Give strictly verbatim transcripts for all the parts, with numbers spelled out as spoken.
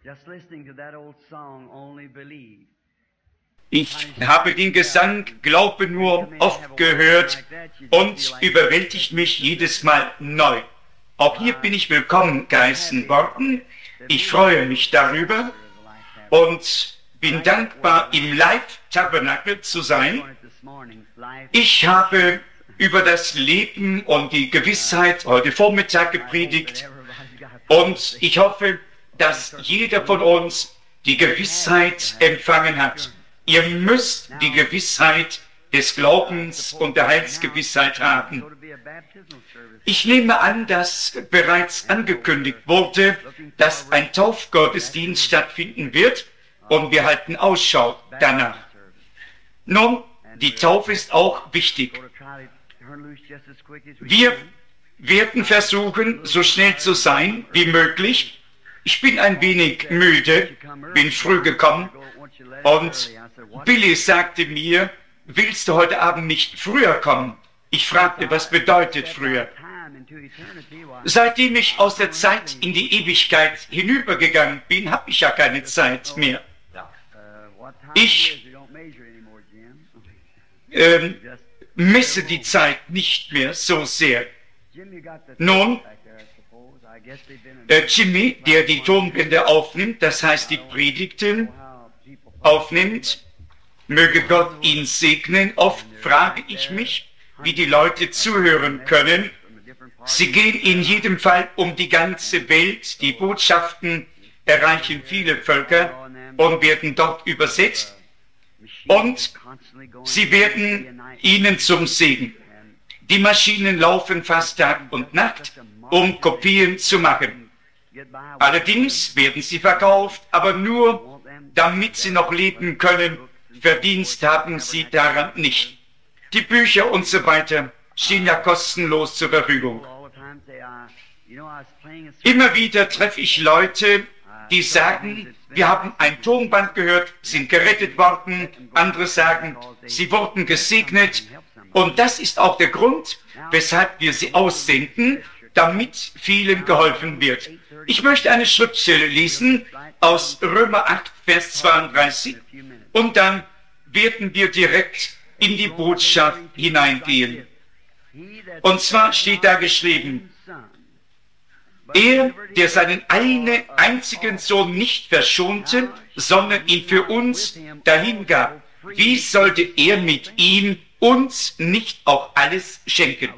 Ich habe den Gesang Glaube nur oft gehört und überwältigt mich jedes Mal neu. Auch hier bin ich willkommen geheißen worden. Ich freue mich darüber und bin dankbar, im Live-Tabernakel zu sein. Ich habe über das Leben und die Gewissheit heute Vormittag gepredigt und ich hoffe, dass jeder von uns die Gewissheit empfangen hat. Ihr müsst die Gewissheit des Glaubens und der Heilsgewissheit haben. Ich nehme an, dass bereits angekündigt wurde, dass ein Taufgottesdienst stattfinden wird und wir halten Ausschau danach. Nun, die Taufe ist auch wichtig. Wir werden versuchen, so schnell zu sein wie möglich. Ich bin ein wenig müde, bin früh gekommen und Billy sagte mir, willst du heute Abend nicht früher kommen? Ich fragte, was bedeutet früher? Seitdem ich aus der Zeit in die Ewigkeit hinübergegangen bin, habe ich ja keine Zeit mehr. Ich ähm, messe die Zeit nicht mehr so sehr. Nun, äh, Jimmy, der die Tonbänder aufnimmt, das heißt die Predigten aufnimmt, möge Gott ihn segnen. Oft frage ich mich, wie die Leute zuhören können. Sie gehen in jedem Fall um die ganze Welt. Die Botschaften erreichen viele Völker und werden dort übersetzt. Und sie werden ihnen zum Segen. Die Maschinen laufen fast Tag und Nacht, um Kopien zu machen. Allerdings werden sie verkauft, aber nur, damit sie noch leben können. Verdienst haben sie daran nicht. Die Bücher und so weiter stehen ja kostenlos zur Verfügung. Immer wieder treffe ich Leute, die sagen, wir haben ein Tonband gehört, sind gerettet worden. Andere sagen, sie wurden gesegnet. Und das ist auch der Grund, weshalb wir sie aussenden, damit vielen geholfen wird. Ich möchte eine Schriftstelle lesen aus Römer acht, Vers zweiunddreißig. Und dann werden wir direkt in die Botschaft hineingehen. Und zwar steht da geschrieben, er, der seinen einen einzigen Sohn nicht verschonte, sondern ihn für uns dahingab, wie sollte er mit ihm uns nicht auch alles schenken?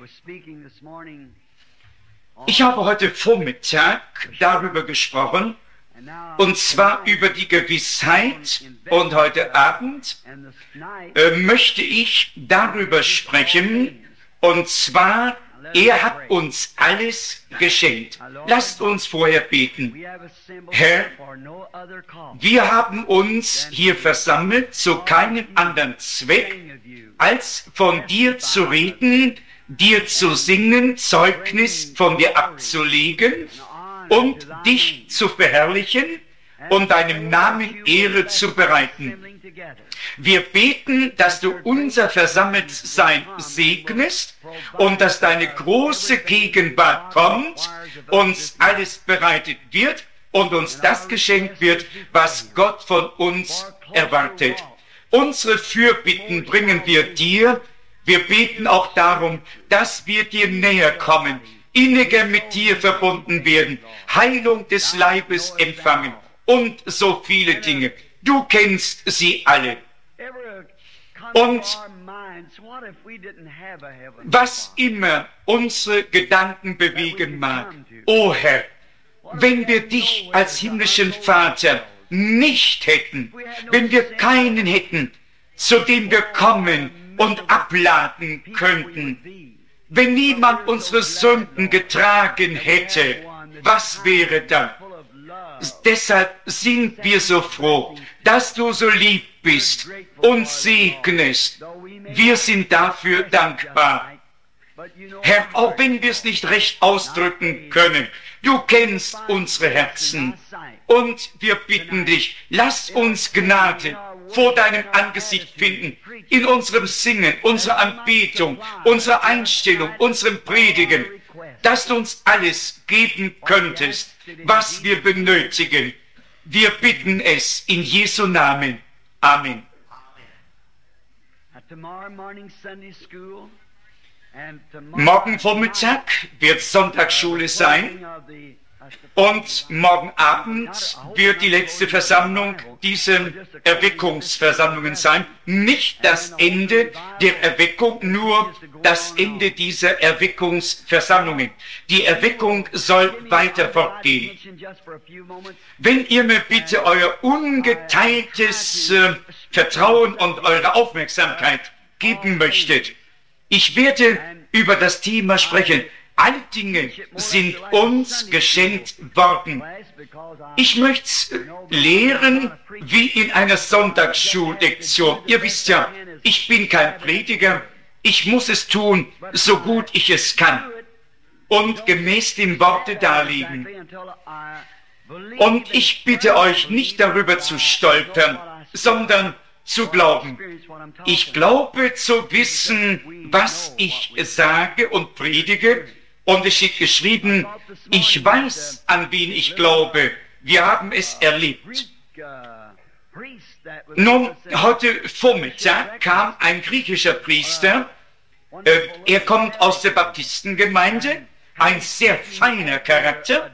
Ich habe heute Vormittag darüber gesprochen, und zwar über die Gewissheit, und heute Abend äh, möchte ich darüber sprechen, und zwar, er hat uns alles geschenkt. Lasst uns vorher beten. Herr, wir haben uns hier versammelt zu keinem anderen Zweck, als von dir zu reden, dir zu singen, Zeugnis von dir abzulegen und dich zu verherrlichen und deinem Namen Ehre zu bereiten. Wir beten, dass du unser Versammeltsein segnest und dass deine große Gegenwart kommt, uns alles bereitet wird und uns das geschenkt wird, was Gott von uns erwartet. Unsere Fürbitten bringen wir dir. Wir beten auch darum, dass wir dir näher kommen, inniger mit dir verbunden werden, Heilung des Leibes empfangen und so viele Dinge. Du kennst sie alle. Und was immer unsere Gedanken bewegen mag, o Herr, wenn wir dich als himmlischen Vater nicht hätten, wenn wir keinen hätten, zu dem wir kommen und abladen könnten, wenn niemand unsere Sünden getragen hätte, was wäre dann? Deshalb sind wir so froh, dass du so lieb bist und segnest. Wir sind dafür dankbar. Herr, auch wenn wir es nicht recht ausdrücken können, du kennst unsere Herzen. Und wir bitten dich, lass uns Gnade vor deinem Angesicht finden, in unserem Singen, unserer Anbetung, unserer Einstellung, unserem Predigen, dass du uns alles geben könntest, was wir benötigen. Wir bitten es in Jesu Namen. Amen. Morgen Vormittag wird Sonntagsschule sein und morgen Abend wird die letzte Versammlung dieser Erweckungsversammlungen sein. Nicht das Ende der Erweckung, nur das Ende dieser Erweckungsversammlungen. Die Erweckung soll weiter fortgehen. Wenn ihr mir bitte euer ungeteiltes äh, Vertrauen und eure Aufmerksamkeit geben möchtet, ich werde über das Thema sprechen. Alle Dinge sind uns geschenkt worden. Ich möchte lehren wie in einer Sonntagsschullektion. Ihr wisst ja, ich bin kein Prediger. Ich muss es tun, so gut ich es kann. Und gemäß dem Worte darlegen. Und ich bitte euch nicht darüber zu stolpern, sondern zu glauben. Ich glaube zu wissen, was ich sage und predige. Und es steht geschrieben, ich weiß, an wen ich glaube. Wir haben es erlebt. Nun, heute Vormittag kam ein griechischer Priester. Äh, er kommt aus der Baptistengemeinde. Ein sehr feiner Charakter.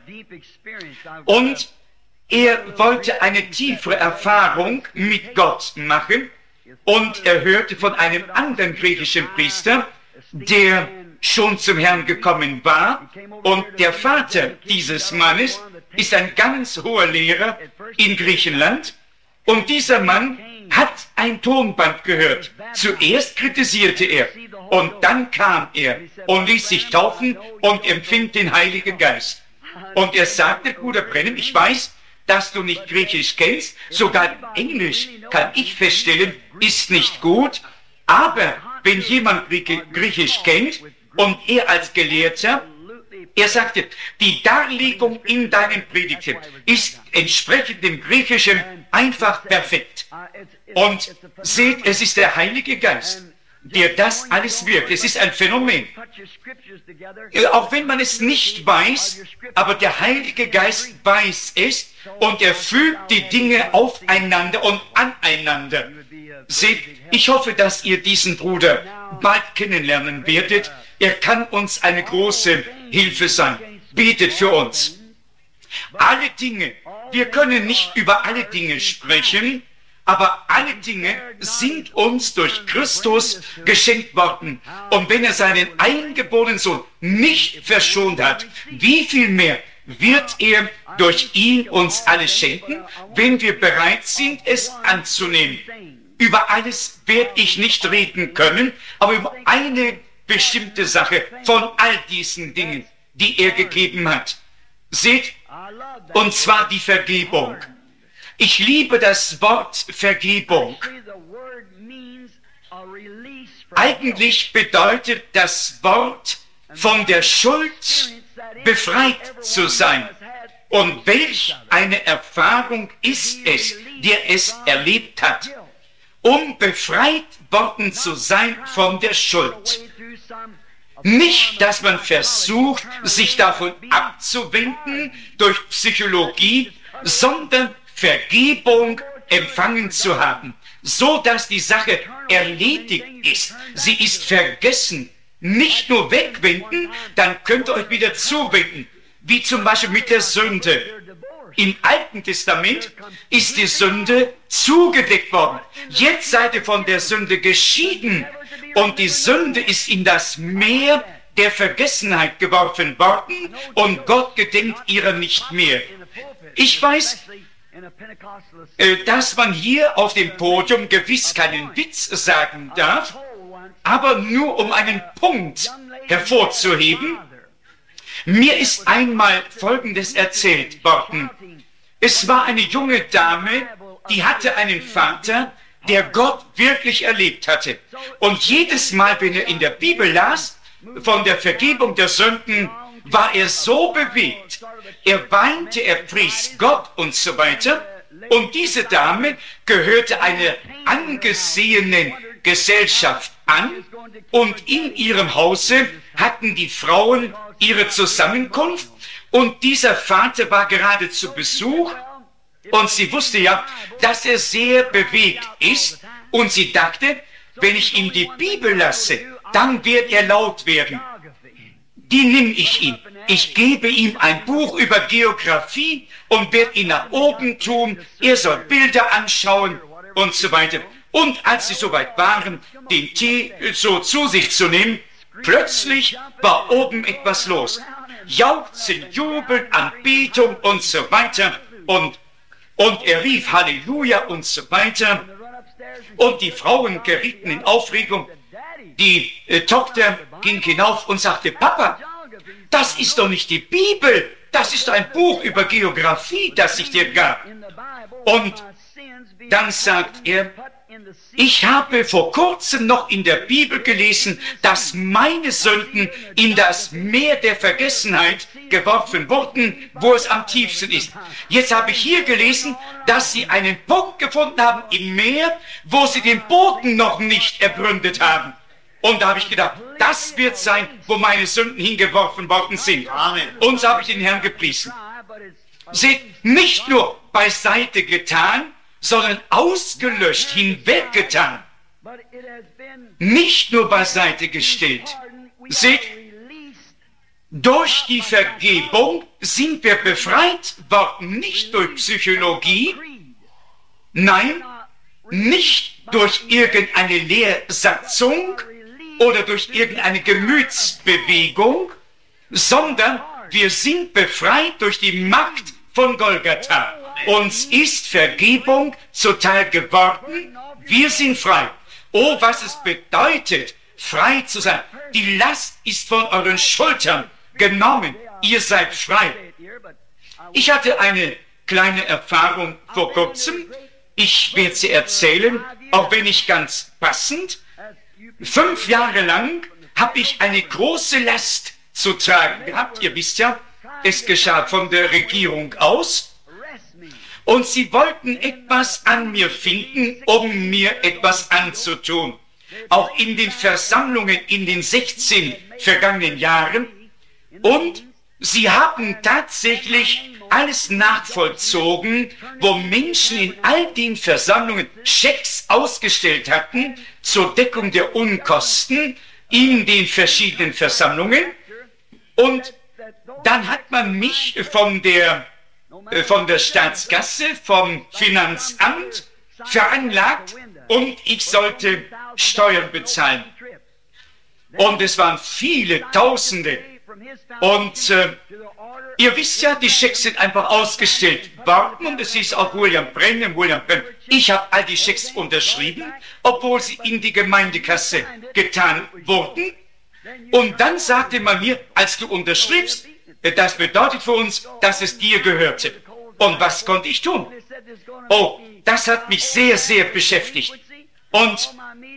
Und er wollte eine tiefere Erfahrung mit Gott machen. Und er hörte von einem anderen griechischen Priester, der schon zum Herrn gekommen war, und der Vater dieses Mannes ist ein ganz hoher Lehrer in Griechenland, und dieser Mann hat ein Tonband gehört. Zuerst kritisierte er, und dann kam er und ließ sich taufen und empfing den Heiligen Geist. Und er sagte, Bruder Brennan, ich weiß, dass du nicht Griechisch kennst, sogar Englisch, kann ich feststellen, ist nicht gut, aber wenn jemand Griechisch kennt, und er als Gelehrter, er sagte, die Darlegung in deinen Predigten ist entsprechend dem Griechischen einfach perfekt. Und seht, es ist der Heilige Geist, der das alles wirkt. Es ist ein Phänomen. Auch wenn man es nicht weiß, aber der Heilige Geist weiß es und er fügt die Dinge aufeinander und aneinander. Seht, ich hoffe, dass ihr diesen Bruder bald kennenlernen werdet. Er kann uns eine große Hilfe sein. Betet für uns. Alle Dinge, wir können nicht über alle Dinge sprechen, aber alle Dinge sind uns durch Christus geschenkt worden. Und wenn er seinen eingeborenen Sohn nicht verschont hat, wie viel mehr wird er durch ihn uns alles schenken, wenn wir bereit sind, es anzunehmen. Über alles werde ich nicht reden können, aber über eine bestimmte Sache von all diesen Dingen, die er gegeben hat. Seht, und zwar die Vergebung. Ich liebe das Wort Vergebung. Eigentlich bedeutet das Wort, von der Schuld befreit zu sein. Und welch eine Erfahrung ist es, der es erlebt hat, um befreit worden zu sein von der Schuld. Nicht, dass man versucht, sich davon abzuwenden durch Psychologie, sondern Vergebung empfangen zu haben, so dass die Sache erledigt ist. Sie ist vergessen. Nicht nur wegwenden, dann könnt ihr euch wieder zuwenden, wie zum Beispiel mit der Sünde. Im Alten Testament ist die Sünde zugedeckt worden. Jetzt seid ihr von der Sünde geschieden und die Sünde ist in das Meer der Vergessenheit geworfen worden und Gott gedenkt ihrer nicht mehr. Ich weiß, dass man hier auf dem Podium gewiss keinen Witz sagen darf, aber nur um einen Punkt hervorzuheben. Mir ist einmal Folgendes erzählt worden. Es war eine junge Dame, die hatte einen Vater, der Gott wirklich erlebt hatte. Und jedes Mal, wenn er in der Bibel las, von der Vergebung der Sünden, war er so bewegt. Er weinte, er pries Gott und so weiter. Und diese Dame gehörte einer angesehenen Gesellschaft an. Und in ihrem Hause hatten die Frauen ihre Zusammenkunft. Und dieser Vater war gerade zu Besuch. Und sie wusste ja, dass er sehr bewegt ist. Und sie dachte, wenn ich ihm die Bibel lasse, dann wird er laut werden. Die nehme ich ihm. Ich gebe ihm ein Buch über Geografie und werde ihn nach oben tun. Er soll Bilder anschauen und so weiter. Und als sie soweit waren, den Tee so zu sich zu nehmen, plötzlich war oben etwas los. Jauchzen, Jubeln, Anbetung und so weiter. Und, und er rief Halleluja und so weiter. Und die Frauen gerieten in Aufregung. Die äh, Tochter ging hinauf und sagte, Papa, das ist doch nicht die Bibel, das ist ein Buch über Geografie, das ich dir gab. Und dann sagt er, ich habe vor kurzem noch in der Bibel gelesen, dass meine Sünden in das Meer der Vergessenheit geworfen wurden, wo es am tiefsten ist. Jetzt habe ich hier gelesen, dass sie einen Punkt gefunden haben im Meer, wo sie den Boden noch nicht ergründet haben. Und da habe ich gedacht, das wird sein, wo meine Sünden hingeworfen worden sind. Amen. Und so habe ich den Herrn gepriesen. Seht, nicht nur beiseite getan, sondern ausgelöscht, hinweggetan. Nicht nur beiseite gestellt. Seht, durch die Vergebung sind wir befreit worden, nicht durch Psychologie, nein, nicht durch irgendeine Lehrsatzung oder durch irgendeine Gemütsbewegung, sondern wir sind befreit durch die Macht von Golgatha. Uns ist Vergebung zuteil geworden. Wir sind frei. Oh, was es bedeutet, frei zu sein. Die Last ist von euren Schultern genommen. Ihr seid frei. Ich hatte eine kleine Erfahrung vor kurzem. Ich werde sie erzählen, auch wenn nicht ganz passend. Fünf Jahre lang habe ich eine große Last zu tragen gehabt. Ihr wisst ja, es geschah von der Regierung aus. Und sie wollten etwas an mir finden, um mir etwas anzutun. Auch in den Versammlungen in den sechzehn vergangenen Jahren. Und sie haben tatsächlich alles nachvollzogen, wo Menschen in all den Versammlungen Schecks ausgestellt hatten zur Deckung der Unkosten in den verschiedenen Versammlungen. Und dann hat man mich von der, äh, von der Staatskasse, vom Finanzamt veranlagt und ich sollte Steuern bezahlen. Und es waren viele Tausende. Und äh, ihr wisst ja, die Schecks sind einfach ausgestellt worden und es ist auch William Brennan, William Brennan. Ich habe all die Schecks unterschrieben, obwohl sie in die Gemeindekasse getan wurden. Und dann sagte man mir, als du unterschriebst, das bedeutet für uns, dass es dir gehörte. Und was konnte ich tun? Oh, das hat mich sehr, sehr beschäftigt. Und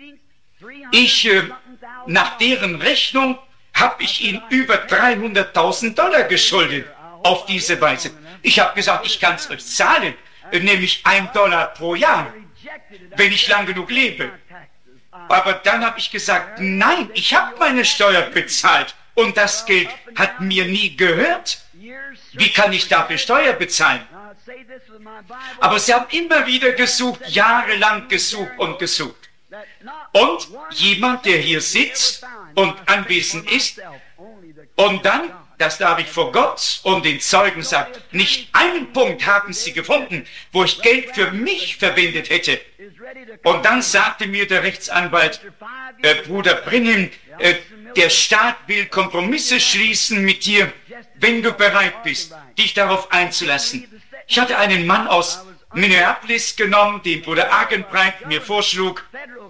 ich, äh, nach deren Rechnung, habe ich ihnen über dreihunderttausend Dollar geschuldet auf diese Weise. Ich habe gesagt, ich kann es euch zahlen, nämlich ein Dollar pro Jahr, wenn ich lang genug lebe. Aber dann habe ich gesagt, nein, ich habe meine Steuer bezahlt und das Geld hat mir nie gehört. Wie kann ich dafür Steuer bezahlen? Aber sie haben immer wieder gesucht, jahrelang gesucht und gesucht. Und jemand, der hier sitzt und anwesend ist, und dann, das darf ich vor Gott und den Zeugen sagen, nicht einen Punkt haben sie gefunden, wo ich Geld für mich verwendet hätte. Und dann sagte mir der Rechtsanwalt, äh, Bruder Brennan, äh, der Staat will Kompromisse schließen mit dir, wenn du bereit bist, dich darauf einzulassen. Ich hatte einen Mann aus Minneapolis genommen, den Bruder Argenbreit mir vorschlug.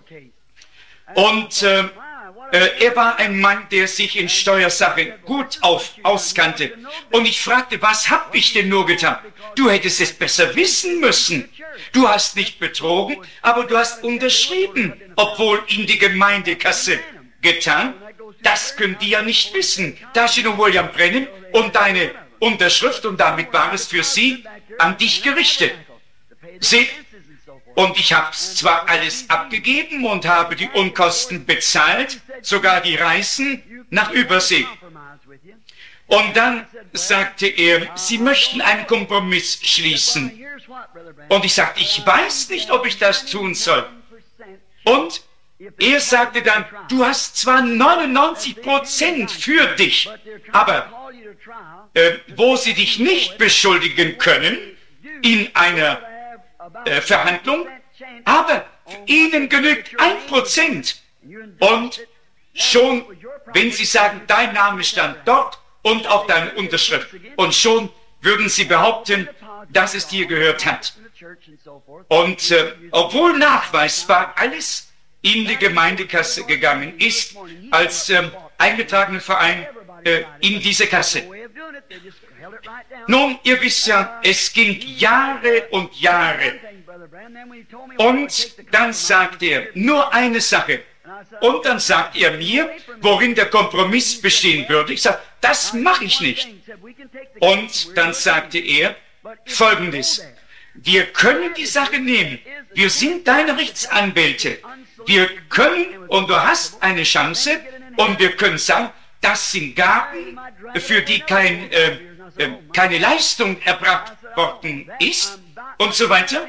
Und äh, äh, er war ein Mann, der sich in Steuersachen gut auf, auskannte. Und ich fragte, was habe ich denn nur getan? Du hättest es besser wissen müssen. Du hast nicht betrogen, aber du hast unterschrieben, obwohl in die Gemeindekasse getan. Das können die ja nicht wissen. Da steht nur William Brennan und deine Unterschrift und damit war es für sie an dich gerichtet. Seht, und ich habe zwar alles abgegeben und habe die Unkosten bezahlt, sogar die Reisen nach Übersee. Und dann sagte er, Sie möchten einen Kompromiss schließen. Und ich sagte, ich weiß nicht, ob ich das tun soll. Und er sagte dann, du hast zwar neunundneunzig Prozent für dich, aber äh, wo sie dich nicht beschuldigen können in einer äh, Verhandlung, aber ihnen genügt ein Prozent. Und schon, wenn sie sagen, dein Name stand dort und auf deiner Unterschrift, und schon würden sie behaupten, dass es dir gehört hat. Und äh, obwohl nachweisbar alles in die Gemeindekasse gegangen ist, als äh, eingetragener Verein äh, in diese Kasse. Nun, ihr wisst ja, es ging Jahre und Jahre. Und dann sagt er, nur eine Sache. Und dann sagt er mir, worin der Kompromiss bestehen würde. Ich sage, das mache ich nicht. Und dann sagte er Folgendes. Wir können die Sache nehmen. Wir sind deine Rechtsanwälte. Wir können, und du hast eine Chance, und wir können sagen, das sind Gaben, für die kein, äh, äh, keine Leistung erbracht worden ist, und so weiter.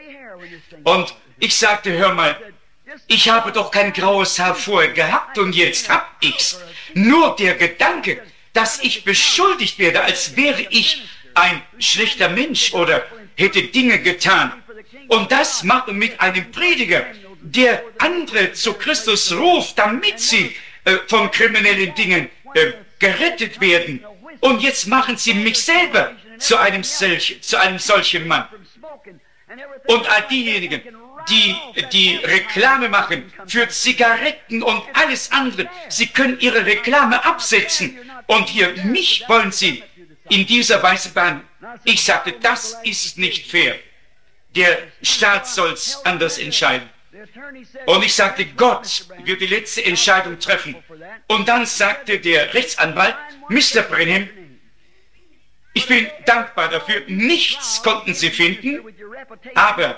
Und ich sagte, hör mal, ich habe doch kein graues Haar vorher gehabt, und jetzt hab ich's. Nur der Gedanke, dass ich beschuldigt werde, als wäre ich ein schlechter Mensch oder hätte Dinge getan. Und das macht mit einem Prediger, der andere zu Christus ruft, damit sie äh, von kriminellen Dingen äh, gerettet werden. Und jetzt machen sie mich selber zu einem, solch, zu einem solchen Mann. Und all diejenigen, die die Reklame machen für Zigaretten und alles andere, sie können ihre Reklame absetzen. Und hier, mich wollen sie in dieser Weise behandeln. Ich sagte, das ist nicht fair. Der Staat soll es anders entscheiden. Und ich sagte, Gott wird die letzte Entscheidung treffen. Und dann sagte der Rechtsanwalt, Mister Brenham, ich bin dankbar dafür, nichts konnten Sie finden, aber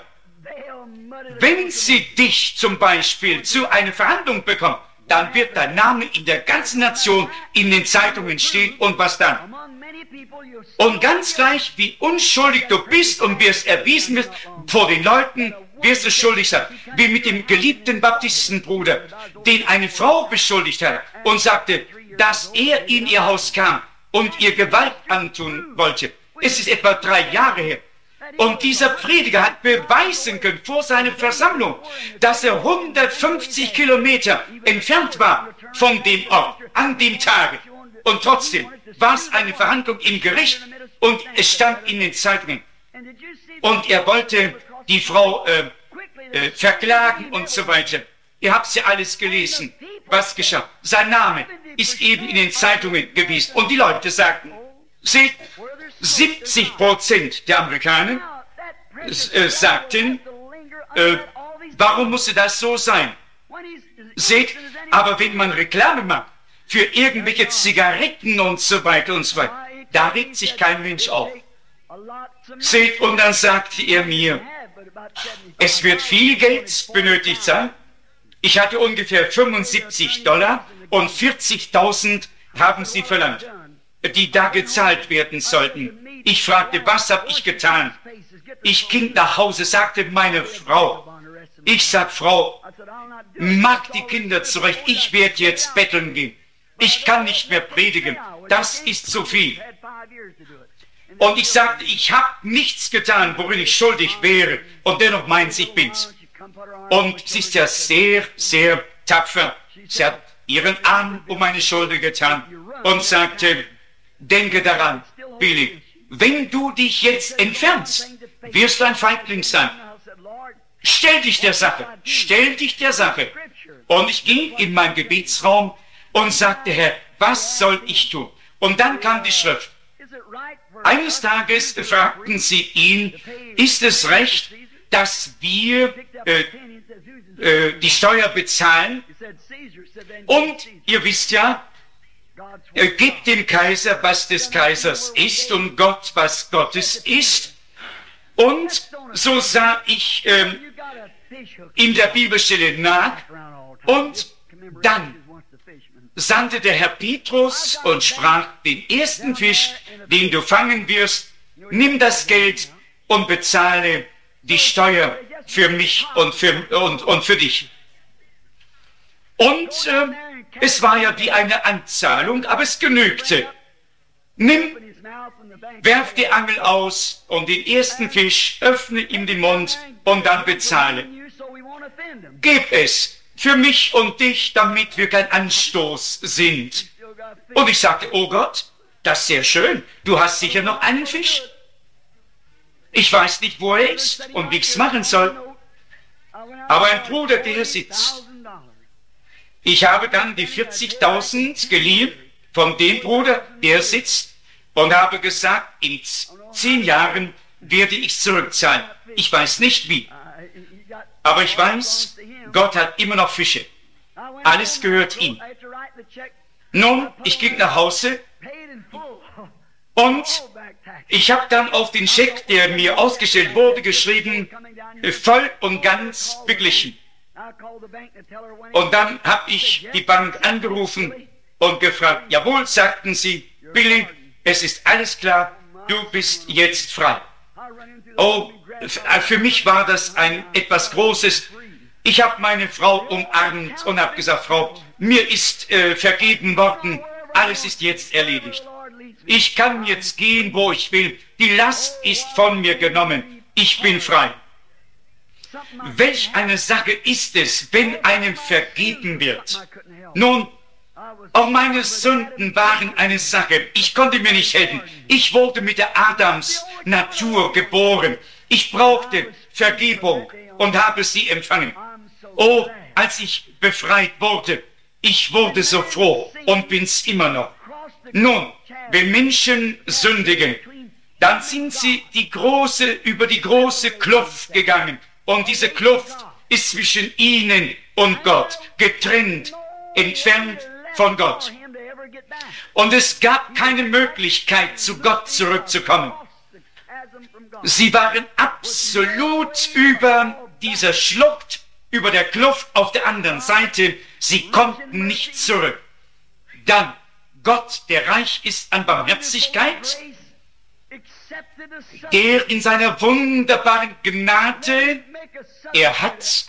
wenn Sie dich zum Beispiel zu einer Verhandlung bekommen, dann wird dein Name in der ganzen Nation in den Zeitungen stehen, und was dann? Und ganz gleich, wie unschuldig du bist und wirst erwiesen wirst vor den Leuten, wirst du schuldig sein. Wie mit dem geliebten Baptistenbruder, den eine Frau beschuldigt hat und sagte, dass er in ihr Haus kam und ihr Gewalt antun wollte. Es ist etwa drei Jahre her. Und dieser Prediger hat beweisen können vor seiner Versammlung, dass er hundertfünfzig Kilometer entfernt war von dem Ort, an dem Tage. Und trotzdem war es eine Verhandlung im Gericht, und es stand in den Zeitungen. Und er wollte die Frau äh, äh, verklagen und so weiter. Ihr habt ja alles gelesen, was geschah. Sein Name ist eben in den Zeitungen gewesen. Und die Leute sagten, seht, siebzig Prozent der Amerikaner äh, sagten, äh, warum musste das so sein? Seht, aber wenn man Reklame macht für irgendwelche Zigaretten und so weiter und so weiter, da regt sich kein Mensch auf. Seht, und dann sagte er mir, es wird viel Geld benötigt sein. Ich hatte ungefähr fünfundsiebzig Dollar und vierzigtausend haben sie verlangt, die da gezahlt werden sollten. Ich fragte, was habe ich getan? Ich ging nach Hause, sagte meine Frau, ich sag, Frau, mag die Kinder zurecht, ich werde jetzt betteln gehen. Ich kann nicht mehr predigen, das ist zu viel. Und ich sagte, ich habe nichts getan, worin ich schuldig wäre, und dennoch meint sie, ich bin's. Und sie ist ja sehr, sehr tapfer. Sie hat ihren Arm um meine Schulter getan und sagte, denke daran, Billy, wenn du dich jetzt entfernst, wirst du ein Feigling sein. Stell dich der Sache, stell dich der Sache. Und ich ging in meinen Gebetsraum und sagte, Herr, was soll ich tun? Und dann kam die Schrift. Eines Tages fragten sie ihn, ist es recht, dass wir äh, äh, die Steuer bezahlen? Und ihr wisst ja, äh, gebt dem Kaiser, was des Kaisers ist, und Gott, was Gottes ist. Und so sah ich äh, in der Bibelstelle nach, und dann sandte der Herr Petrus und sprach, den ersten Fisch, den du fangen wirst, nimm das Geld und bezahle die Steuer für mich und für, und, und für dich. Und äh, es war ja wie eine Anzahlung, aber es genügte. Nimm, werf die Angel aus und den ersten Fisch, öffne ihm den Mund und dann bezahle. Gib es für mich und dich, damit wir kein Anstoß sind. Und ich sagte, oh Gott, das ist sehr schön. Du hast sicher noch einen Fisch. Ich weiß nicht, wo er ist und wie ich es machen soll. Aber ein Bruder, der sitzt. Ich habe dann die vierzigtausend geliehen von dem Bruder, der sitzt, und habe gesagt, in zehn Jahren werde ich zurückzahlen. Ich weiß nicht wie. Aber ich weiß, Gott hat immer noch Fische. Alles gehört ihm. Nun, ich ging nach Hause und ich habe dann auf den Scheck, der mir ausgestellt wurde, geschrieben, voll und ganz beglichen. Und dann habe ich die Bank angerufen und gefragt, jawohl, sagten sie, Billy, es ist alles klar, du bist jetzt frei. Oh, für mich war das ein etwas Großes. Ich habe meine Frau umarmt und habe gesagt, Frau, mir ist äh, vergeben worden, alles ist jetzt erledigt. Ich kann jetzt gehen, wo ich will. Die Last ist von mir genommen. Ich bin frei. Welch eine Sache ist es, wenn einem vergeben wird. Nun, auch meine Sünden waren eine Sache. Ich konnte mir nicht helfen. Ich wurde mit der Adams Natur geboren. Ich brauchte Vergebung und habe sie empfangen. Oh, als ich befreit wurde, ich wurde so froh und bin's immer noch. Nun, wenn Menschen sündigen, dann sind sie die große, über die große Kluft gegangen. Und diese Kluft ist zwischen ihnen und Gott, getrennt, entfernt von Gott. Und es gab keine Möglichkeit, zu Gott zurückzukommen. Sie waren absolut über dieser Schlucht, über der Kluft auf der anderen Seite. Sie konnten nicht zurück. Dann Gott, der reich ist an Barmherzigkeit, der in seiner wunderbaren Gnade, er hat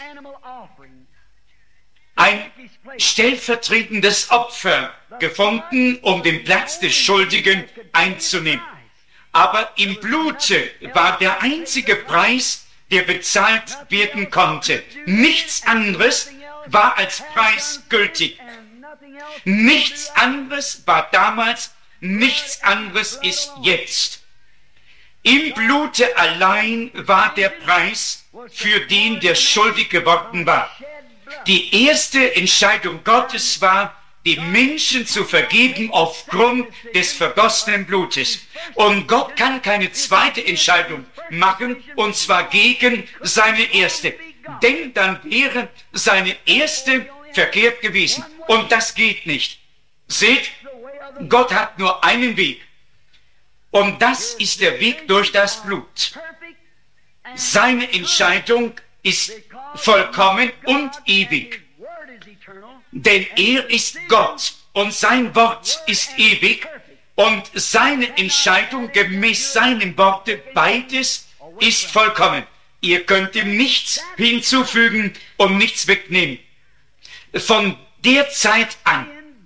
ein stellvertretendes Opfer gefunden, um den Platz des Schuldigen einzunehmen. Aber im Blute war der einzige Preis, der bezahlt werden konnte. Nichts anderes war als Preis gültig. Nichts anderes war damals, nichts anderes ist jetzt. Im Blute allein war der Preis, für den der schuldig geworden war. Die erste Entscheidung Gottes war, die Menschen zu vergeben aufgrund des vergossenen Blutes. Und Gott kann keine zweite Entscheidung machen, und zwar gegen seine erste. Denn dann wäre seine erste verkehrt gewesen. Und das geht nicht. Seht, Gott hat nur einen Weg. Und das ist der Weg durch das Blut. Seine Entscheidung ist vollkommen und ewig. Denn er ist Gott und sein Wort ist ewig und seine Entscheidung gemäß seinem Worte, beides ist vollkommen. Ihr könnt ihm nichts hinzufügen und nichts wegnehmen. Von der Zeit an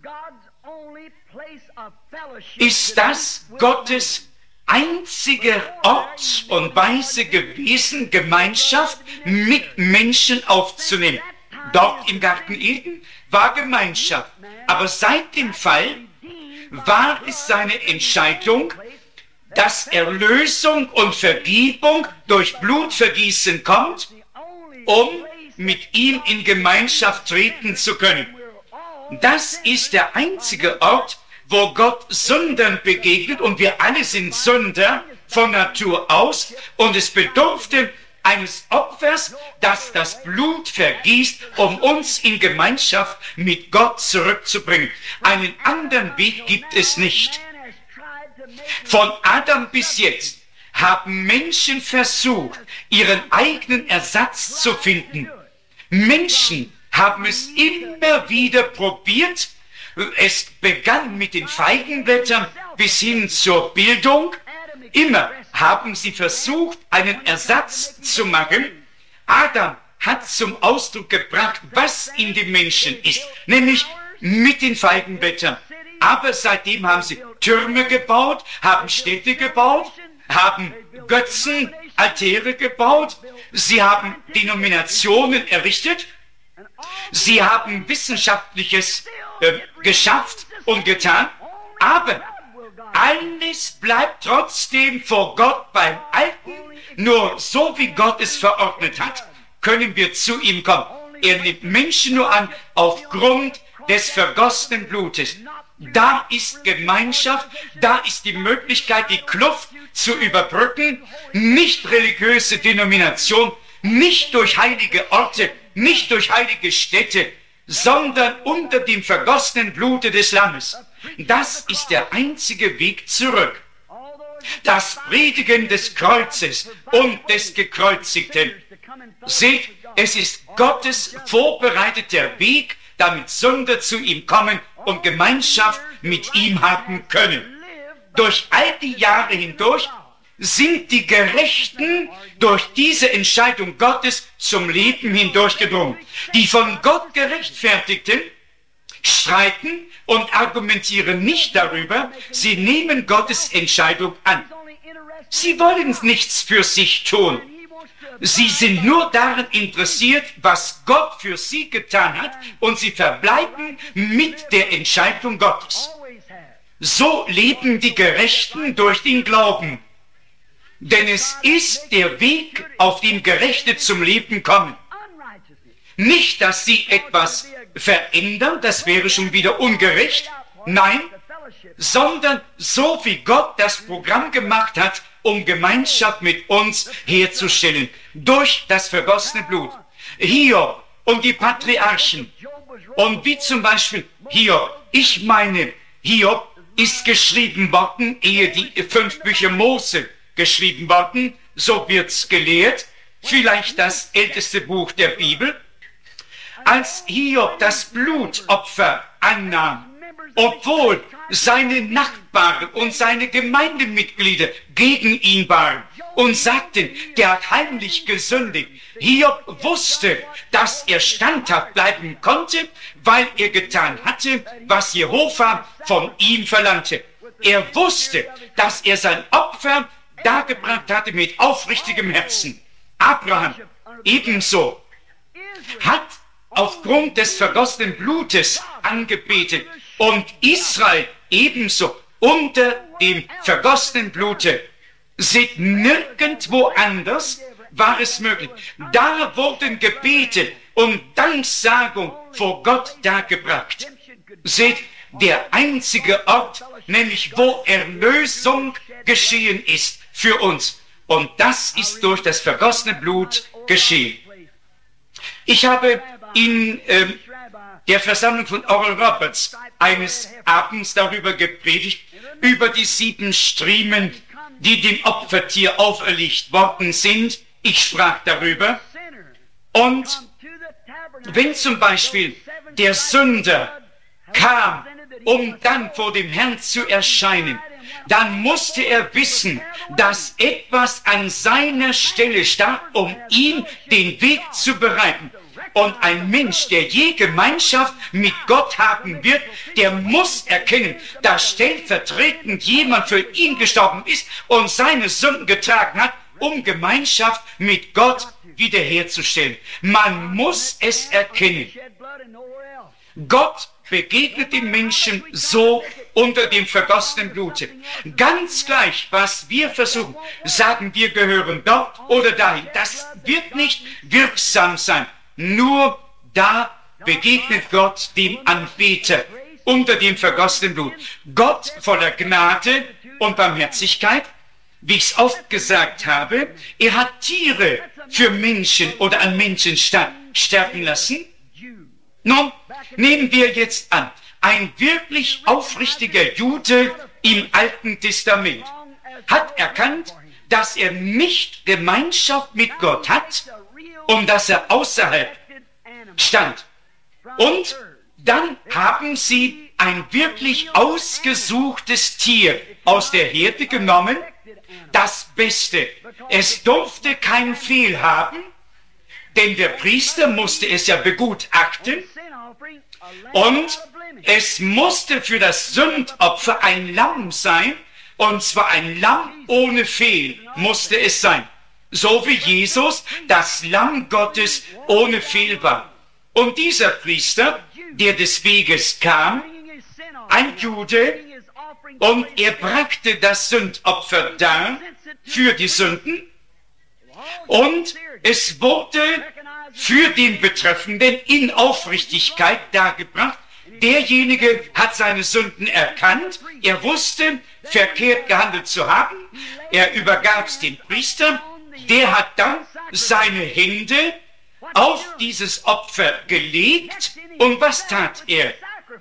ist das Gottes einziger Ort und Weise gewesen, Gemeinschaft mit Menschen aufzunehmen. Dort im Garten Eden war Gemeinschaft. Aber seit dem Fall war es seine Entscheidung, dass Erlösung und Vergebung durch Blutvergießen kommt, um mit ihm in Gemeinschaft treten zu können. Das ist der einzige Ort, wo Gott Sündern begegnet, und wir alle sind Sünder von Natur aus, und es bedurfte eines Opfers, das das Blut vergießt, um uns in Gemeinschaft mit Gott zurückzubringen. Einen anderen Weg gibt es nicht. Von Adam bis jetzt haben Menschen versucht, ihren eigenen Ersatz zu finden. Menschen haben es immer wieder probiert, Es begann mit den Feigenblättern bis hin zur Bildung. Immer haben sie versucht, einen Ersatz zu machen. Adam hat zum Ausdruck gebracht, was in dem Menschen ist, nämlich mit den Feigenblättern. Aber seitdem haben sie Türme gebaut, haben Städte gebaut, haben Götzen, Altäre gebaut, sie haben Denominationen errichtet, sie haben Wissenschaftliches äh, geschafft und getan, aber alles bleibt trotzdem vor Gott beim Alten. Nur so wie Gott es verordnet hat, können wir zu ihm kommen. Er nimmt Menschen nur an aufgrund des vergossenen Blutes. Da ist Gemeinschaft, da ist die Möglichkeit, die Kluft zu überbrücken, nicht religiöse Denomination, nicht durch heilige Orte, nicht durch heilige Städte, sondern unter dem vergossenen Blute des Lammes. Das ist der einzige Weg zurück. Das Predigen des Kreuzes und des Gekreuzigten. Seht, es ist Gottes vorbereiteter Weg, damit Sünder zu ihm kommen und Gemeinschaft mit ihm haben können. Durch all die Jahre hindurch sind die Gerechten durch diese Entscheidung Gottes zum Leben hindurchgedrungen. Die von Gott Gerechtfertigten streiten und argumentieren nicht darüber, sie nehmen Gottes Entscheidung an. Sie wollen nichts für sich tun. Sie sind nur daran interessiert, was Gott für sie getan hat, und sie verbleiben mit der Entscheidung Gottes. So leben die Gerechten durch den Glauben. Denn es ist der Weg, auf dem Gerechte zum Leben kommen. Nicht, dass sie etwas verändern, das wäre schon wieder ungerecht. Nein, sondern so wie Gott das Programm gemacht hat, um Gemeinschaft mit uns herzustellen, durch das vergossene Blut. Hiob und die Patriarchen. Und wie zum Beispiel Hiob. Ich meine, Hiob ist geschrieben worden, ehe die fünf Bücher Mose geschrieben worden, so wird's gelehrt, vielleicht das älteste Buch der Bibel. Als Hiob das Blutopfer annahm, obwohl seine Nachbarn und seine Gemeindemitglieder gegen ihn waren und sagten, der hat heimlich gesündigt. Hiob wusste, dass er standhaft bleiben konnte, weil er getan hatte, was Jehova von ihm verlangte. Er wusste, dass er sein Opfer dargebracht hatte mit aufrichtigem Herzen. Abraham ebenso hat aufgrund des vergossenen Blutes angebetet und Israel ebenso unter dem vergossenen Blute. Seht, nirgendwo anders war es möglich. Da wurden Gebete und Danksagung vor Gott dargebracht. Seht, der einzige Ort, nämlich wo Erlösung geschehen ist für uns. Und das ist durch das vergossene Blut geschehen. Ich habe in äh, der Versammlung von Oral Roberts eines Abends darüber gepredigt, über die sieben Striemen, die dem Opfertier auferlegt worden sind. Ich sprach darüber. Und wenn zum Beispiel der Sünder kam, um dann vor dem Herrn zu erscheinen, dann musste er wissen, dass etwas an seiner Stelle stand, um ihm den Weg zu bereiten. Und ein Mensch, der je Gemeinschaft mit Gott haben wird, der muss erkennen, dass stellvertretend jemand für ihn gestorben ist und seine Sünden getragen hat, um Gemeinschaft mit Gott wiederherzustellen. Man muss es erkennen. Gott begegnet den Menschen so unter dem vergossenen Blute. Ganz gleich, was wir versuchen, sagen wir gehören dort oder dahin. Das wird nicht wirksam sein. Nur da begegnet Gott dem Anbeter unter dem vergossenen Blut. Gott voller Gnade und Barmherzigkeit, wie ich es oft gesagt habe, er hat Tiere für Menschen oder an Menschen sterben lassen. Nun, nehmen wir jetzt an, ein wirklich aufrichtiger Jude im Alten Testament hat erkannt, dass er nicht Gemeinschaft mit Gott hat, um dass er außerhalb stand. Und dann haben sie ein wirklich ausgesuchtes Tier aus der Herde genommen, das Beste. Es durfte kein Fehl haben, denn der Priester musste es ja begutachten, und es musste für das Sündopfer ein Lamm sein, und zwar ein Lamm ohne Fehl musste es sein. So wie Jesus das Lamm Gottes ohne Fehl war. Und dieser Priester, der des Weges kam, ein Jude, und er brachte das Sündopfer dar für die Sünden, und es wurde für den Betreffenden in Aufrichtigkeit dargebracht. Derjenige hat seine Sünden erkannt, er wusste, verkehrt gehandelt zu haben, er übergab es dem Priester, der hat dann seine Hände auf dieses Opfer gelegt, und was tat er?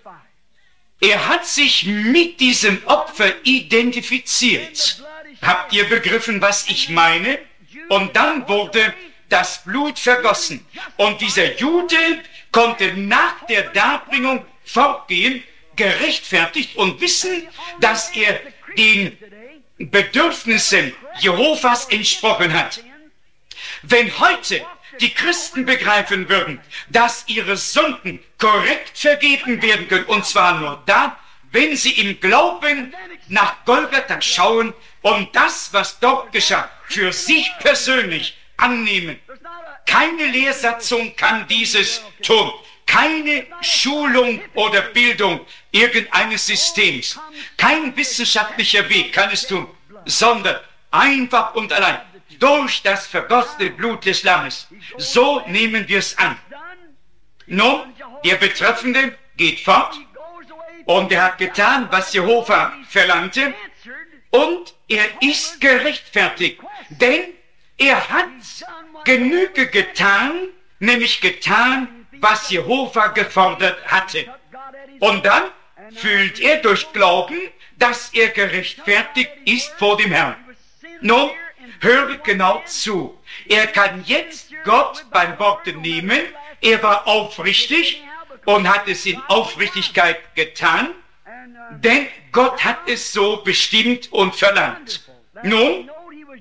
Er hat sich mit diesem Opfer identifiziert. Habt ihr begriffen, was ich meine? Und dann wurde das Blut vergossen. Und dieser Jude konnte nach der Darbringung fortgehen, gerechtfertigt und wissen, dass er den Bedürfnissen Jehovas entsprochen hat. Wenn heute die Christen begreifen würden, dass ihre Sünden korrekt vergeben werden können, und zwar nur da, wenn sie im Glauben nach Golgatha schauen und das, was dort geschah, für sich persönlich annehmen. Keine Lehrsatzung kann dieses tun. Keine Schulung oder Bildung irgendeines Systems. Kein wissenschaftlicher Weg kann es tun, sondern einfach und allein durch das vergossene Blut des Lammes. So nehmen wir es an. Nun, der Betreffende geht fort, und er hat getan, was Jehova verlangte, und er ist gerechtfertigt, denn er hat Genüge getan, nämlich getan, was Jehova gefordert hatte. Und dann fühlt er durch Glauben, dass er gerechtfertigt ist vor dem Herrn. Nun, höre genau zu. Er kann jetzt Gott beim Worte nehmen. Er war aufrichtig und hat es in Aufrichtigkeit getan, denn Gott hat es so bestimmt und verlangt. Nun,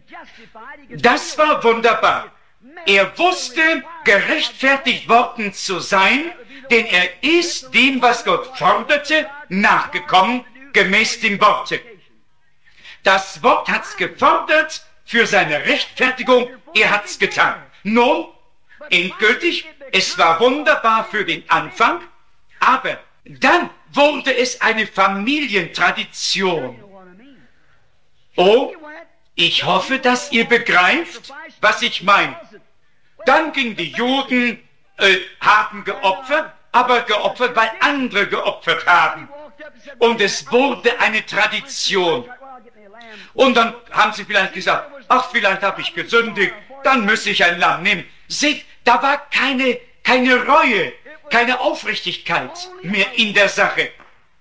das war wunderbar. Er wusste, gerechtfertigt worden zu sein, denn er ist dem, was Gott forderte, nachgekommen, gemäß dem Worte. Das Wort hat es gefordert für seine Rechtfertigung, er hat es getan. Nun, endgültig, es war wunderbar für den Anfang, aber dann wurde es eine Familientradition. Oh, ich hoffe, dass ihr begreift, was ich meine. Dann gingen die Juden, äh, haben geopfert, aber geopfert, weil andere geopfert haben. Und es wurde eine Tradition. Und dann haben sie vielleicht gesagt, ach, vielleicht habe ich gesündigt, dann müsse ich ein Lamm nehmen. Seht, da war keine, keine Reue, keine Aufrichtigkeit mehr in der Sache.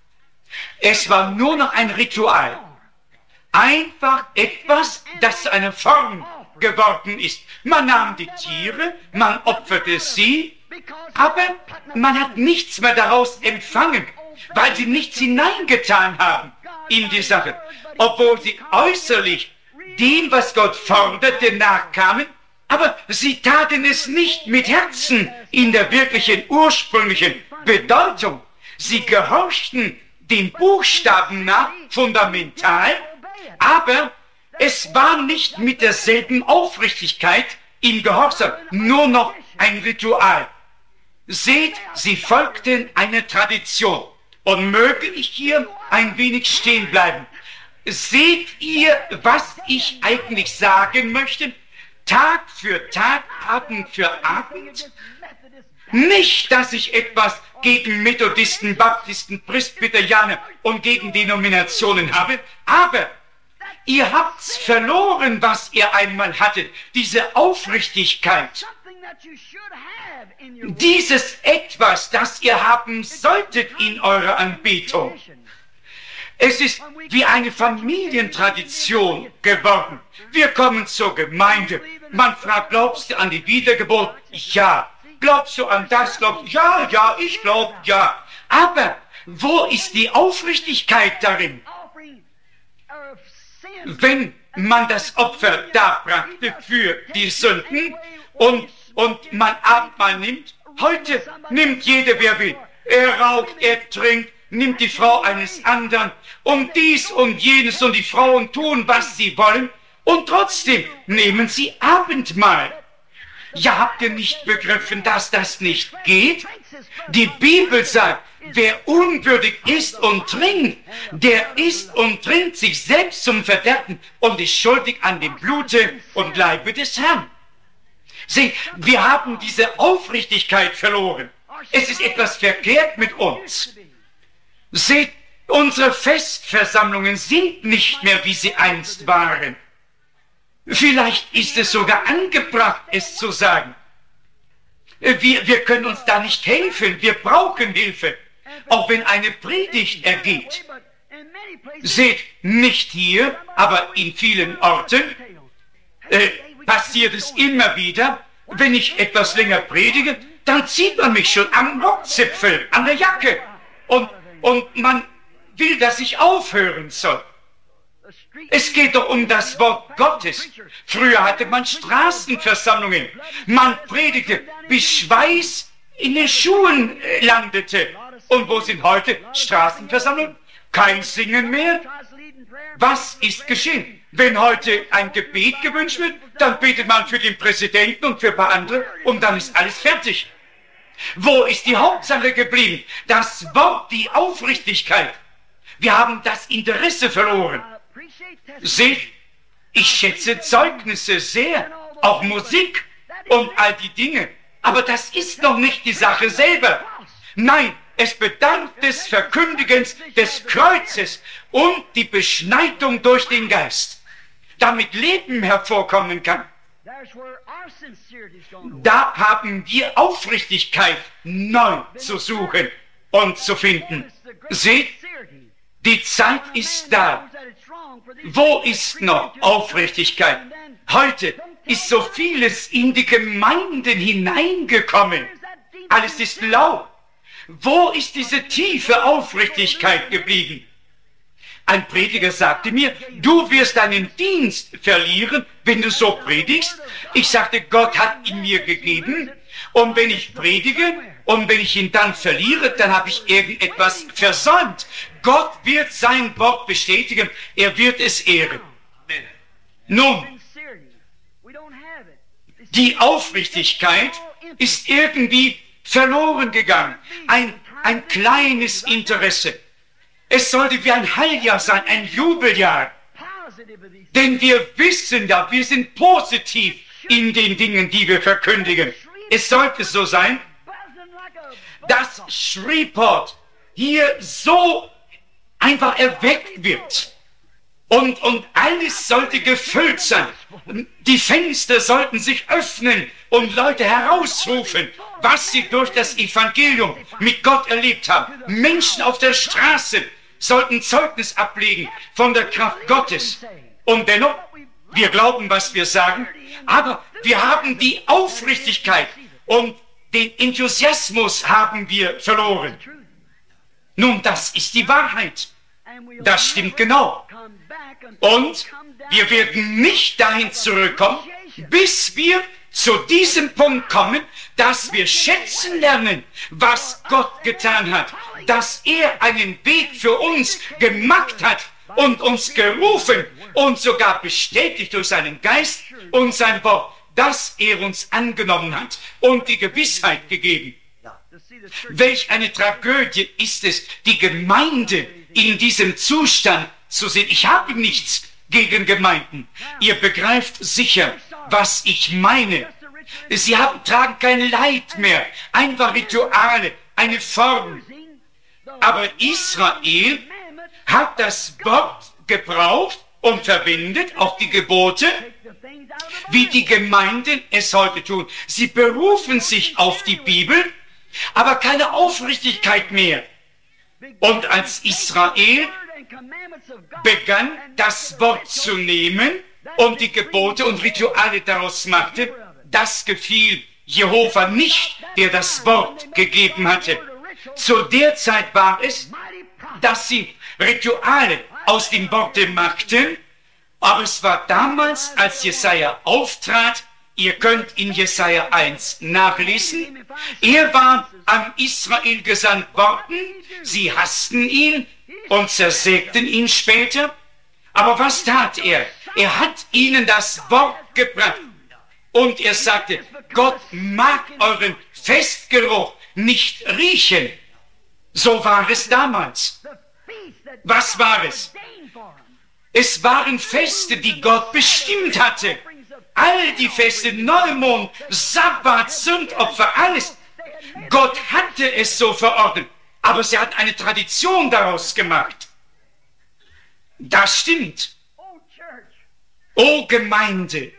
Es war nur noch ein Ritual. Einfach etwas, das zu einer Form geworden ist. Man nahm die Tiere, man opferte sie, aber man hat nichts mehr daraus empfangen, weil sie nichts hineingetan haben in die Sache. Obwohl sie äußerlich dem, was Gott forderte, nachkamen, aber sie taten es nicht mit Herzen in der wirklichen ursprünglichen Bedeutung. Sie gehorchten den Buchstaben nach, fundamental, aber es war nicht mit derselben Aufrichtigkeit im Gehorsam, nur noch ein Ritual. Seht, sie folgten einer Tradition. Und möge ich hier ein wenig stehen bleiben. Seht ihr, was ich eigentlich sagen möchte? Tag für Tag, Abend für Abend? Nicht, dass ich etwas gegen Methodisten, Baptisten, Presbyterianer und gegen Denominationen habe, aber ihr habt's verloren, was ihr einmal hattet, diese Aufrichtigkeit. Dieses Etwas, das ihr haben solltet in eurer Anbetung. Es ist wie eine Familientradition geworden. Wir kommen zur Gemeinde. Man fragt, glaubst du an die Wiedergeburt? Ja. Glaubst du an das? Glaubst du? Ja, ja, ich glaube, ja. Aber wo ist die Aufrichtigkeit darin? Wenn man das Opfer darbrachte für die Sünden und, und man Abendmahl nimmt, heute nimmt jeder, wer will. Er raucht, er trinkt, nimmt die Frau eines anderen und dies und jenes und die Frauen tun, was sie wollen und trotzdem nehmen sie Abendmahl. Ja, habt ihr nicht begriffen, dass das nicht geht? Die Bibel sagt, wer unwürdig isst und trinkt, der isst und trinkt sich selbst zum Verderben und ist schuldig an dem Blute und Leibe des Herrn. Seht, wir haben diese Aufrichtigkeit verloren. Es ist etwas verkehrt mit uns. Seht, unsere Festversammlungen sind nicht mehr, wie sie einst waren. Vielleicht ist es sogar angebracht, es zu sagen. Wir, wir können uns da nicht helfen, wir brauchen Hilfe, auch wenn eine Predigt ergeht. Seht, nicht hier, aber in vielen Orten äh, passiert es immer wieder, wenn ich etwas länger predige, dann zieht man mich schon am Rockzipfel, an der Jacke und, und man will, dass ich aufhören soll. Es geht doch um das Wort Gottes. Früher hatte man Straßenversammlungen. Man predigte, bis Schweiß in den Schuhen landete. Und wo sind heute Straßenversammlungen? Kein Singen mehr. Was ist geschehen? Wenn heute ein Gebet gewünscht wird, dann betet man für den Präsidenten und für ein paar andere und dann ist alles fertig. Wo ist die Hauptsache geblieben? Das Wort, die Aufrichtigkeit. Wir haben das Interesse verloren. Seht, ich schätze Zeugnisse sehr, auch Musik und all die Dinge. Aber das ist noch nicht die Sache selber. Nein, es bedarf des Verkündigens des Kreuzes und die Beschneidung durch den Geist, damit Leben hervorkommen kann. Da haben wir Aufrichtigkeit neu zu suchen und zu finden. Seht, die Zeit ist da. Wo ist noch Aufrichtigkeit? Heute ist so vieles in die Gemeinden hineingekommen. Alles ist lau. Wo ist diese tiefe Aufrichtigkeit geblieben? Ein Prediger sagte mir, du wirst deinen Dienst verlieren, wenn du so predigst. Ich sagte, Gott hat ihn mir gegeben. Und wenn ich predige und wenn ich ihn dann verliere, dann habe ich irgendetwas versäumt. Gott wird sein Wort bestätigen. Er wird es ehren. Nun, die Aufrichtigkeit ist irgendwie verloren gegangen. Ein, ein kleines Interesse. Es sollte wie ein Heiljahr sein, ein Jubeljahr. Denn wir wissen ja, wir sind positiv in den Dingen, die wir verkündigen. Es sollte so sein, dass Shreveport hier so einfach erweckt wird. Und, und alles sollte gefüllt sein. Die Fenster sollten sich öffnen und Leute herausrufen, was sie durch das Evangelium mit Gott erlebt haben. Menschen auf der Straße sollten Zeugnis ablegen von der Kraft Gottes. Und dennoch, wir glauben, was wir sagen, aber wir haben die Aufrichtigkeit und den Enthusiasmus haben wir verloren. Nun, das ist die Wahrheit. Das stimmt genau. Und wir werden nicht dahin zurückkommen, bis wir zu diesem Punkt kommen, dass wir schätzen lernen, was Gott getan hat, dass er einen Weg für uns gemacht hat und uns gerufen und sogar bestätigt durch seinen Geist und sein Wort, dass er uns angenommen hat und die Gewissheit gegeben. Welch eine Tragödie ist es, die Gemeinde in diesem Zustand zu sehen. Ich habe nichts gegen Gemeinden. Ihr begreift sicher, was ich meine. Sie haben, tragen kein Leid mehr, einfach Rituale, eine Form. Aber Israel hat das Wort gebraucht und verwendet, auch die Gebote, wie die Gemeinden es heute tun. Sie berufen sich auf die Bibel, aber keine Aufrichtigkeit mehr. Und als Israel begann, das Wort zu nehmen und die Gebote und Rituale daraus machte, das gefiel Jehova nicht, der das Wort gegeben hatte. Zu der Zeit war es, dass sie Rituale aus dem Worte machten, aber es war damals, als Jesaja auftrat. Ihr könnt in Jesaja eins nachlesen. Er war an Israel gesandt worden. Sie hassten ihn und zersägten ihn später. Aber was tat er? Er hat ihnen das Wort gebracht. Und er sagte, Gott mag euren Festgeruch nicht riechen. So war es damals. Was war es? Es waren Feste, die Gott bestimmt hatte. All die Feste, Neumond, Sabbat, Sündopfer, alles. Gott hatte es so verordnet, aber sie hat eine Tradition daraus gemacht. Das stimmt. O Gemeinde,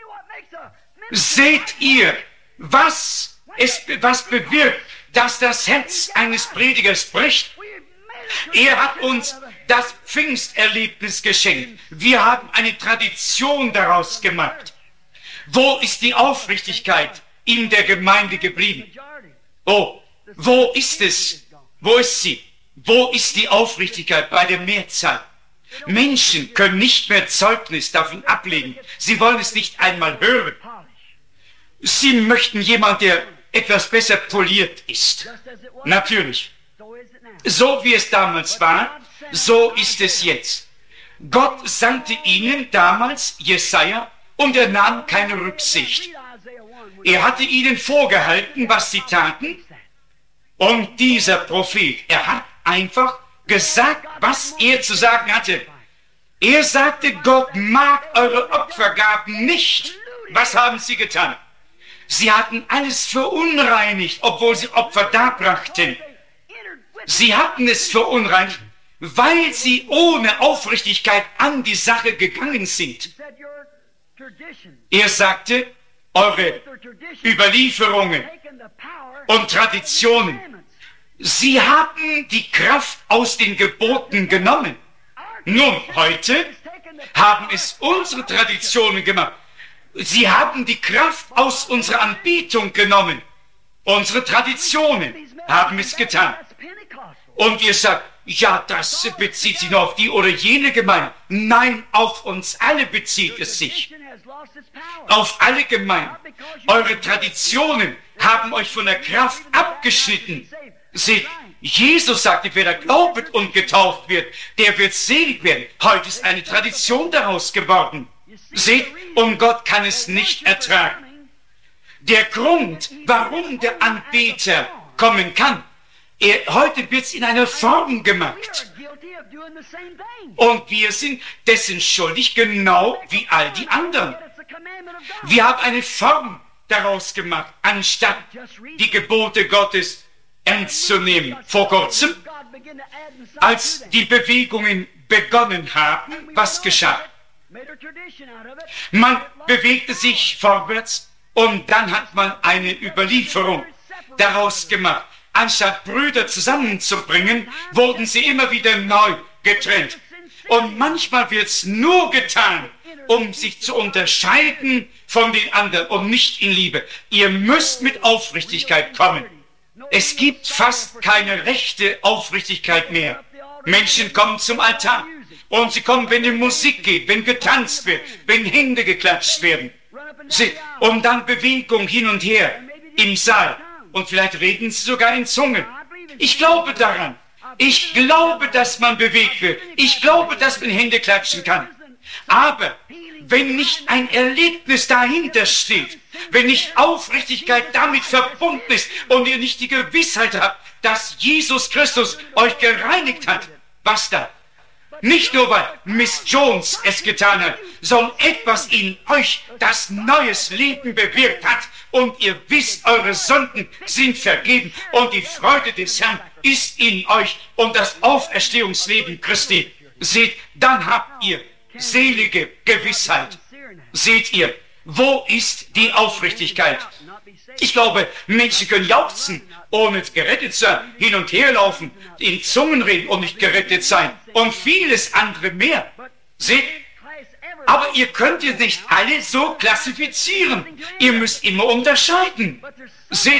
seht ihr, was es was bewirkt, dass das Herz eines Predigers bricht? Er hat uns das Pfingsterlebnis geschenkt. Wir haben eine Tradition daraus gemacht. Wo ist die Aufrichtigkeit in der Gemeinde geblieben? Oh, wo ist es? Wo ist sie? Wo ist die Aufrichtigkeit bei der Mehrzahl? Menschen können nicht mehr Zeugnis davon ablegen. Sie wollen es nicht einmal hören. Sie möchten jemanden, der etwas besser poliert ist. Natürlich. So wie es damals war, so ist es jetzt. Gott sandte ihnen damals Jesaja und er nahm keine Rücksicht. Er hatte ihnen vorgehalten, was sie taten. Und dieser Prophet, er hat einfach gesagt, was er zu sagen hatte. Er sagte, Gott mag eure Opfergaben nicht. Was haben sie getan? Sie hatten alles verunreinigt, obwohl sie Opfer darbrachten. Sie hatten es verunreinigt, weil sie ohne Aufrichtigkeit an die Sache gegangen sind. Er sagte, eure Überlieferungen und Traditionen, sie haben die Kraft aus den Geboten genommen. Nun, heute haben es unsere Traditionen gemacht. Sie haben die Kraft aus unserer Anbetung genommen. Unsere Traditionen haben es getan. Und ihr sagt, ja, das bezieht sich nur auf die oder jene Gemeinde. Nein, auf uns alle bezieht es sich. Auf alle Gemeinden. Eure Traditionen haben euch von der Kraft abgeschnitten. Seht, Jesus sagte, wer da glaubet und getauft wird, der wird selig werden. Heute ist eine Tradition daraus geworden. Seht, und Gott kann es nicht ertragen. Der Grund, warum der Anbeter kommen kann, er, heute wird es in einer Form gemacht. Und wir sind dessen schuldig, genau wie all die anderen. Wir haben eine Form daraus gemacht, anstatt die Gebote Gottes ernst zu nehmen. Vor kurzem, als die Bewegungen begonnen haben, was geschah? Man bewegte sich vorwärts und dann hat man eine Überlieferung daraus gemacht. Anstatt Brüder zusammenzubringen, wurden sie immer wieder neu getrennt. Und manchmal wird es nur getan, um sich zu unterscheiden von den anderen und nicht in Liebe. Ihr müsst mit Aufrichtigkeit kommen. Es gibt fast keine rechte Aufrichtigkeit mehr. Menschen kommen zum Altar und sie kommen, wenn die Musik geht, wenn getanzt wird, wenn Hände geklatscht werden. Sie, und dann Bewegung hin und her im Saal. Und vielleicht reden sie sogar in Zungen. Ich glaube daran. Ich glaube, dass man bewegt wird. Ich glaube, dass man Hände klatschen kann. Aber wenn nicht ein Erlebnis dahinter steht, wenn nicht Aufrichtigkeit damit verbunden ist und ihr nicht die Gewissheit habt, dass Jesus Christus euch gereinigt hat, was dann? Nicht nur, weil Miss Jones es getan hat, sondern etwas in euch, das neues Leben bewirkt hat und ihr wisst, eure Sünden sind vergeben und die Freude des Herrn ist in euch und das Auferstehungsleben Christi. Seht, dann habt ihr selige Gewissheit. Seht ihr, wo ist die Aufrichtigkeit? Ich glaube, Menschen können jauchzen, ohne gerettet zu sein, hin und her laufen, in Zungen reden und nicht gerettet sein und vieles andere mehr. Seht, aber ihr könnt es nicht alle so klassifizieren. Ihr müsst immer unterscheiden. Seht,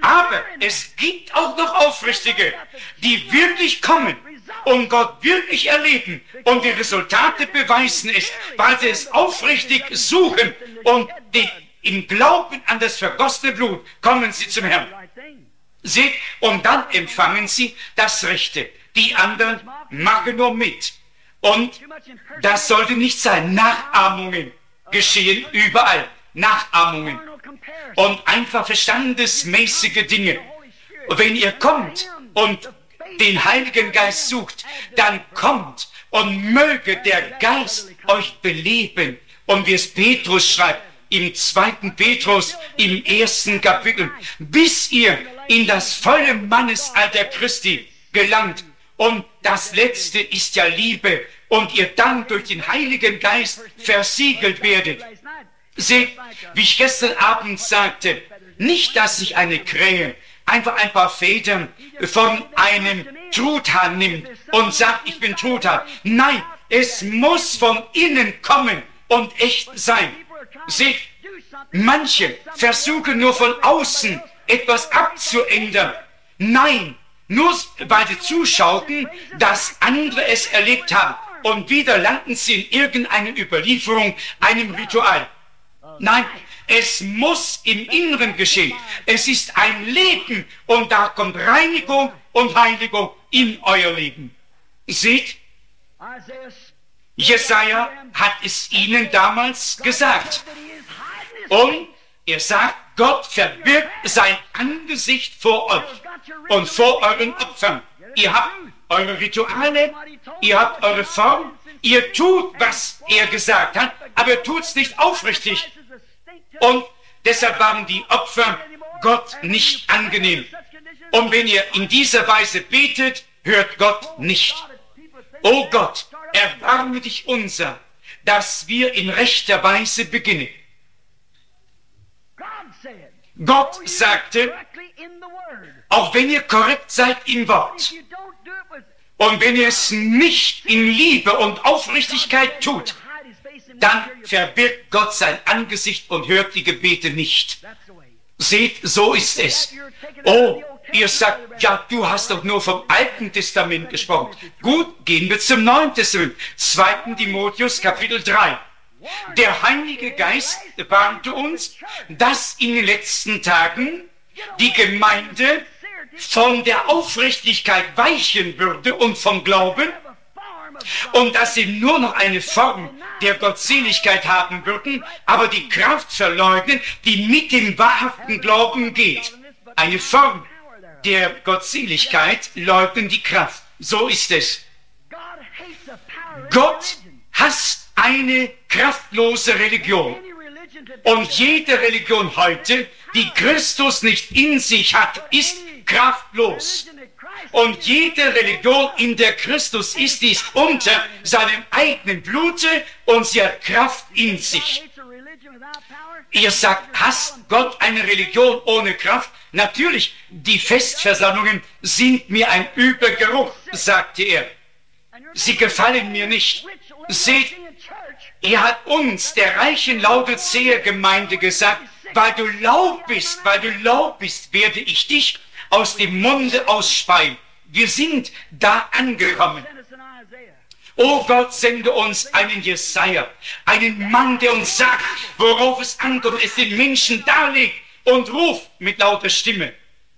Aber es gibt auch noch Aufrichtige, die wirklich kommen und Gott wirklich erleben. Und die Resultate beweisen es, weil sie es aufrichtig suchen und die, im Glauben an das vergossene Blut kommen sie zum Herrn. Seht, und dann empfangen sie das Rechte. Die anderen machen nur mit. Und das sollte nicht sein. Nachahmungen geschehen überall. Nachahmungen. Und einfach verstandesmäßige Dinge. Und wenn ihr kommt und den Heiligen Geist sucht, dann kommt und möge der Geist euch beleben. Und wie es Petrus schreibt, im zweiten Petrus, im ersten Kapitel, bis ihr in das volle Mannesalter Christi gelangt. Und das Letzte ist ja Liebe. Und ihr dann durch den Heiligen Geist versiegelt werdet. Seht, wie ich gestern Abend sagte, nicht, dass sich eine Krähe einfach ein paar Federn von einem Truthahn nimmt und sagt, ich bin Truthahn. Nein, es muss von innen kommen und echt sein. Seht, manche versuchen nur von außen etwas abzuändern. Nein, nur weil sie zuschauten, dass andere es erlebt haben. Und wieder landen sie in irgendeiner Überlieferung, einem Ritual. Nein, es muss im Inneren geschehen. Es ist ein Leben und da kommt Reinigung und Heiligung in euer Leben. Seht, Jesaja hat es ihnen damals gesagt. Und er sagt, Gott verbirgt sein Angesicht vor euch und vor euren Opfern. Ihr habt eure Rituale, ihr habt eure Form, ihr tut, was er gesagt hat, aber ihr tut es nicht aufrichtig. Und deshalb waren die Opfer Gott nicht angenehm. Und wenn ihr in dieser Weise betet, hört Gott nicht. O Gott, erbarme dich unser, dass wir in rechter Weise beginnen. Gott sagte, auch wenn ihr korrekt seid im Wort, und wenn ihr es nicht in Liebe und Aufrichtigkeit tut, dann verbirgt Gott sein Angesicht und hört die Gebete nicht. Seht, so ist es. Oh, ihr sagt, ja, du hast doch nur vom Alten Testament gesprochen. Gut, gehen wir zum Neuen Testament. zweiten Timotheus, Kapitel drei. Der Heilige Geist warnte uns, dass in den letzten Tagen die Gemeinde von der Aufrichtigkeit weichen würde und vom Glauben und dass sie nur noch eine Form der Gottseligkeit haben würden, aber die Kraft verleugnen, die mit dem wahrhaften Glauben geht. Eine Form der Gottseligkeit leugnen die Kraft. So ist es. Gott hasst eine kraftlose Religion. Und jede Religion heute, die Christus nicht in sich hat, ist kraftlos. Und jede Religion, in der Christus ist, die ist unter seinem eigenen Blute und sie hat Kraft in sich. Ihr sagt, hasst Gott eine Religion ohne Kraft? Natürlich, die Festversammlungen sind mir ein übler Geruch, sagte er. Sie gefallen mir nicht. Seht, er hat uns, der reichen Laodicea-Gemeinde, gesagt, weil du lau bist, weil du lau bist, werde ich dich aus dem Munde ausspeien. Wir sind da angekommen. Oh Gott, sende uns einen Jesaja, einen Mann, der uns sagt, worauf es ankommt, es den Menschen darlegt und ruft mit lauter Stimme.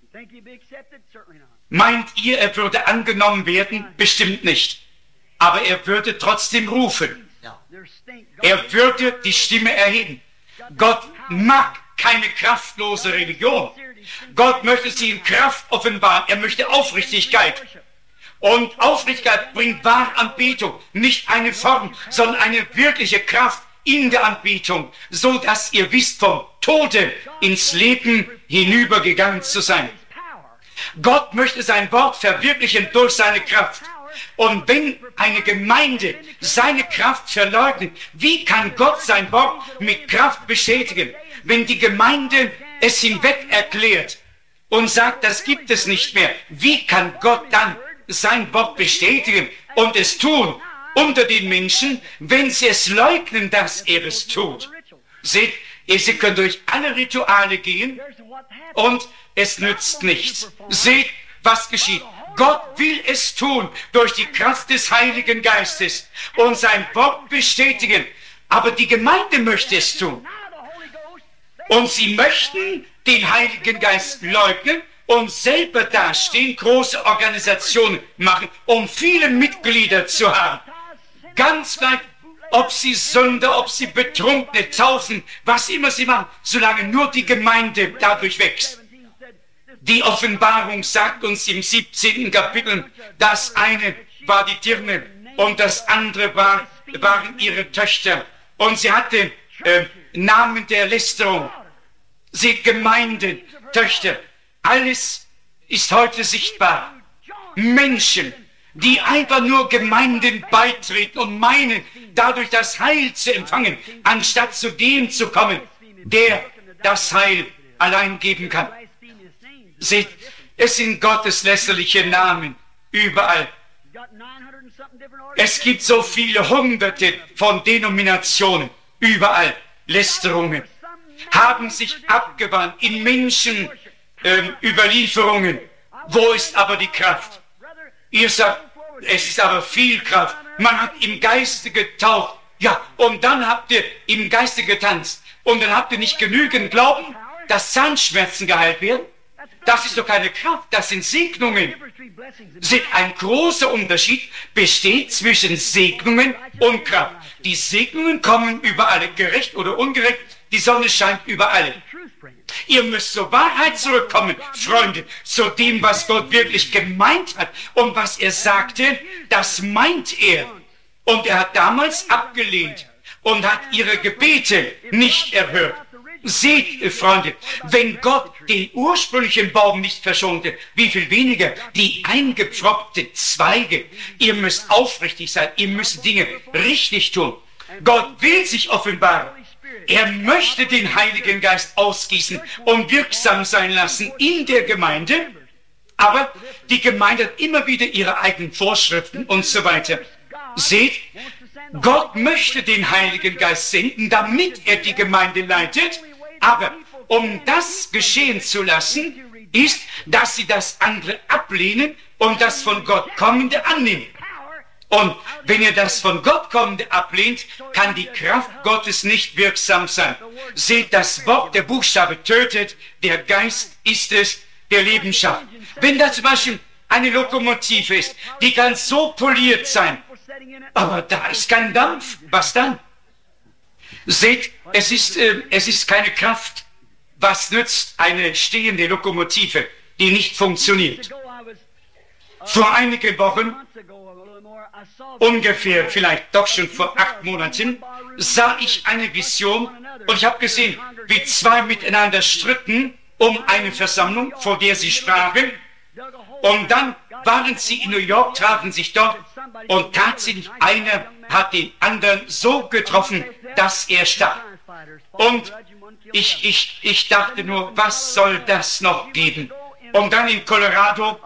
Meint ihr, er würde angenommen werden? Bestimmt nicht. Aber er würde trotzdem rufen. Er würde die Stimme erheben. Gott mag keine kraftlose Religion. Gott möchte sie in Kraft offenbaren. Er möchte Aufrichtigkeit. Und Aufrichtigkeit bringt wahre Anbetung. Nicht eine Form, sondern eine wirkliche Kraft in der Anbetung, so dass ihr wisst, vom Tode ins Leben hinübergegangen zu sein. Gott möchte sein Wort verwirklichen durch seine Kraft. Und wenn eine Gemeinde seine Kraft verleugnet, wie kann Gott sein Wort mit Kraft bestätigen? Wenn die Gemeinde es hinweg erklärt und sagt, das gibt es nicht mehr, wie kann Gott dann sein Wort bestätigen und es tun unter den Menschen, wenn sie es leugnen, dass er es tut? Seht, Sie können durch alle Rituale gehen und es nützt nichts. Seht, was geschieht. Gott will es tun durch die Kraft des Heiligen Geistes und sein Wort bestätigen. Aber die Gemeinde möchte es tun. Und sie möchten den Heiligen Geist leugnen und selber dastehen, große Organisationen machen, um viele Mitglieder zu haben. Ganz gleich, ob sie Sünder, ob sie Betrunkene taufen, was immer sie machen, solange nur die Gemeinde dadurch wächst. Die Offenbarung sagt uns im siebzehnten Kapitel, das eine war die Dirne und das andere war, waren ihre Töchter. Und sie hatte äh, Namen der Lästerung. Sie Gemeinde, Töchter. Alles ist heute sichtbar. Menschen, die einfach nur Gemeinden beitreten und meinen, dadurch das Heil zu empfangen, anstatt zu dem zu kommen, der das Heil allein geben kann. Seht, es sind Gottes lästerliche Namen überall. Es gibt so viele Hunderte von Denominationen, überall Lästerungen, haben sich abgewandt in Menschen ähm, Überlieferungen. Wo ist aber die Kraft? Ihr sagt, es ist aber viel Kraft. Man hat im Geiste getaucht. Ja, und dann habt ihr im Geiste getanzt. Und dann habt ihr nicht genügend Glauben, dass Zahnschmerzen geheilt werden. Das ist doch keine Kraft, das sind Segnungen. Ein großer Unterschied besteht zwischen Segnungen und Kraft. Die Segnungen kommen über alle, gerecht oder ungerecht, die Sonne scheint über alle. Ihr müsst zur Wahrheit zurückkommen, Freunde, zu dem, was Gott wirklich gemeint hat und was er sagte, das meint er. Und er hat damals abgelehnt und hat ihre Gebete nicht erhört. Seht, Freunde, wenn Gott den ursprünglichen Baum nicht verschonte, wie viel weniger die eingepfropfte Zweige. Ihr müsst aufrichtig sein, ihr müsst Dinge richtig tun. Gott will sich offenbaren. Er möchte den Heiligen Geist ausgießen und wirksam sein lassen in der Gemeinde, aber die Gemeinde hat immer wieder ihre eigenen Vorschriften und so weiter. Seht, Gott möchte den Heiligen Geist senden, damit er die Gemeinde leitet, aber um das geschehen zu lassen, ist, dass sie das andere ablehnen und das von Gott kommende annehmen. Und wenn ihr das von Gott kommende ablehnt, kann die Kraft Gottes nicht wirksam sein. Seht, das Wort, der Buchstabe tötet, der Geist ist es, der Leben schafft. Wenn da zum Beispiel eine Lokomotive ist, die kann so poliert sein, aber da ist kein Dampf, was dann? Seht, es ist, äh, es ist keine Kraft. Was nützt eine stehende Lokomotive, die nicht funktioniert? Vor einigen Wochen, ungefähr vielleicht doch schon vor acht Monaten, sah ich eine Vision und ich habe gesehen, wie zwei miteinander stritten um eine Versammlung, vor der sie sprachen. Und dann waren sie in New York, trafen sich dort und tatsächlich einer hat den anderen so getroffen, dass er starb. Und ich, ich, ich dachte nur, was soll das noch geben? Und dann in Colorado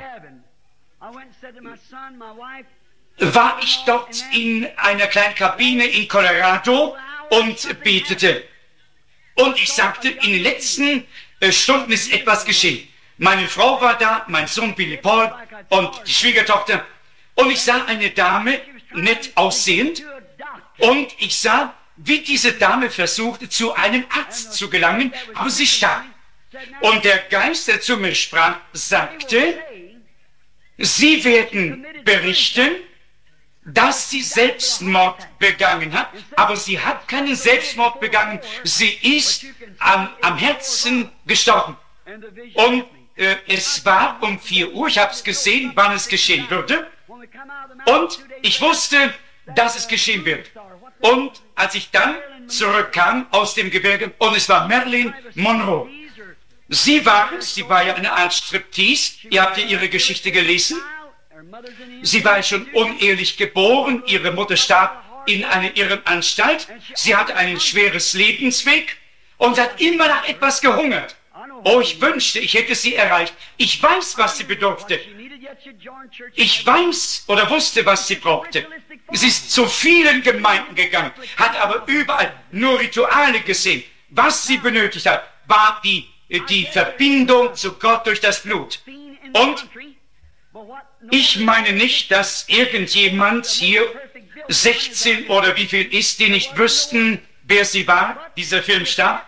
war ich dort in einer kleinen Kabine in Colorado und betete. Und ich sagte, in den letzten äh, Stunden ist etwas geschehen. Meine Frau war da, mein Sohn Billy Paul und die Schwiegertochter. Und ich sah eine Dame, nett aussehend. Und ich sah, wie diese Dame versuchte, zu einem Arzt zu gelangen, aber sie starb. Und der Geist, der zu mir sprach, sagte, Sie werden berichten, dass sie Selbstmord begangen hat, aber sie hat keinen Selbstmord begangen, sie ist am, am Herzen gestorben. Und äh, es war um vier Uhr, ich habe es gesehen, wann es geschehen würde. Und ich wusste, dass es geschehen wird. Und als ich dann zurückkam aus dem Gebirge, und es war Marilyn Monroe. Sie war es, sie war ja eine Art Striptease, ihr habt ja ihre Geschichte gelesen. Sie war schon unehelich geboren, ihre Mutter starb in einer Irrenanstalt. Sie hatte ein schweres Lebensweg und hat immer nach etwas gehungert. Oh, ich wünschte, ich hätte sie erreicht. Ich weiß, was sie bedurfte. Ich weiß oder wusste, was sie brauchte. Sie ist zu vielen Gemeinden gegangen, hat aber überall nur Rituale gesehen. Was sie benötigt hat, war die, die Verbindung zu Gott durch das Blut. Und ich meine nicht, dass irgendjemand hier sechzehn oder wie viel ist, die nicht wüssten, wer sie war, dieser Filmstar.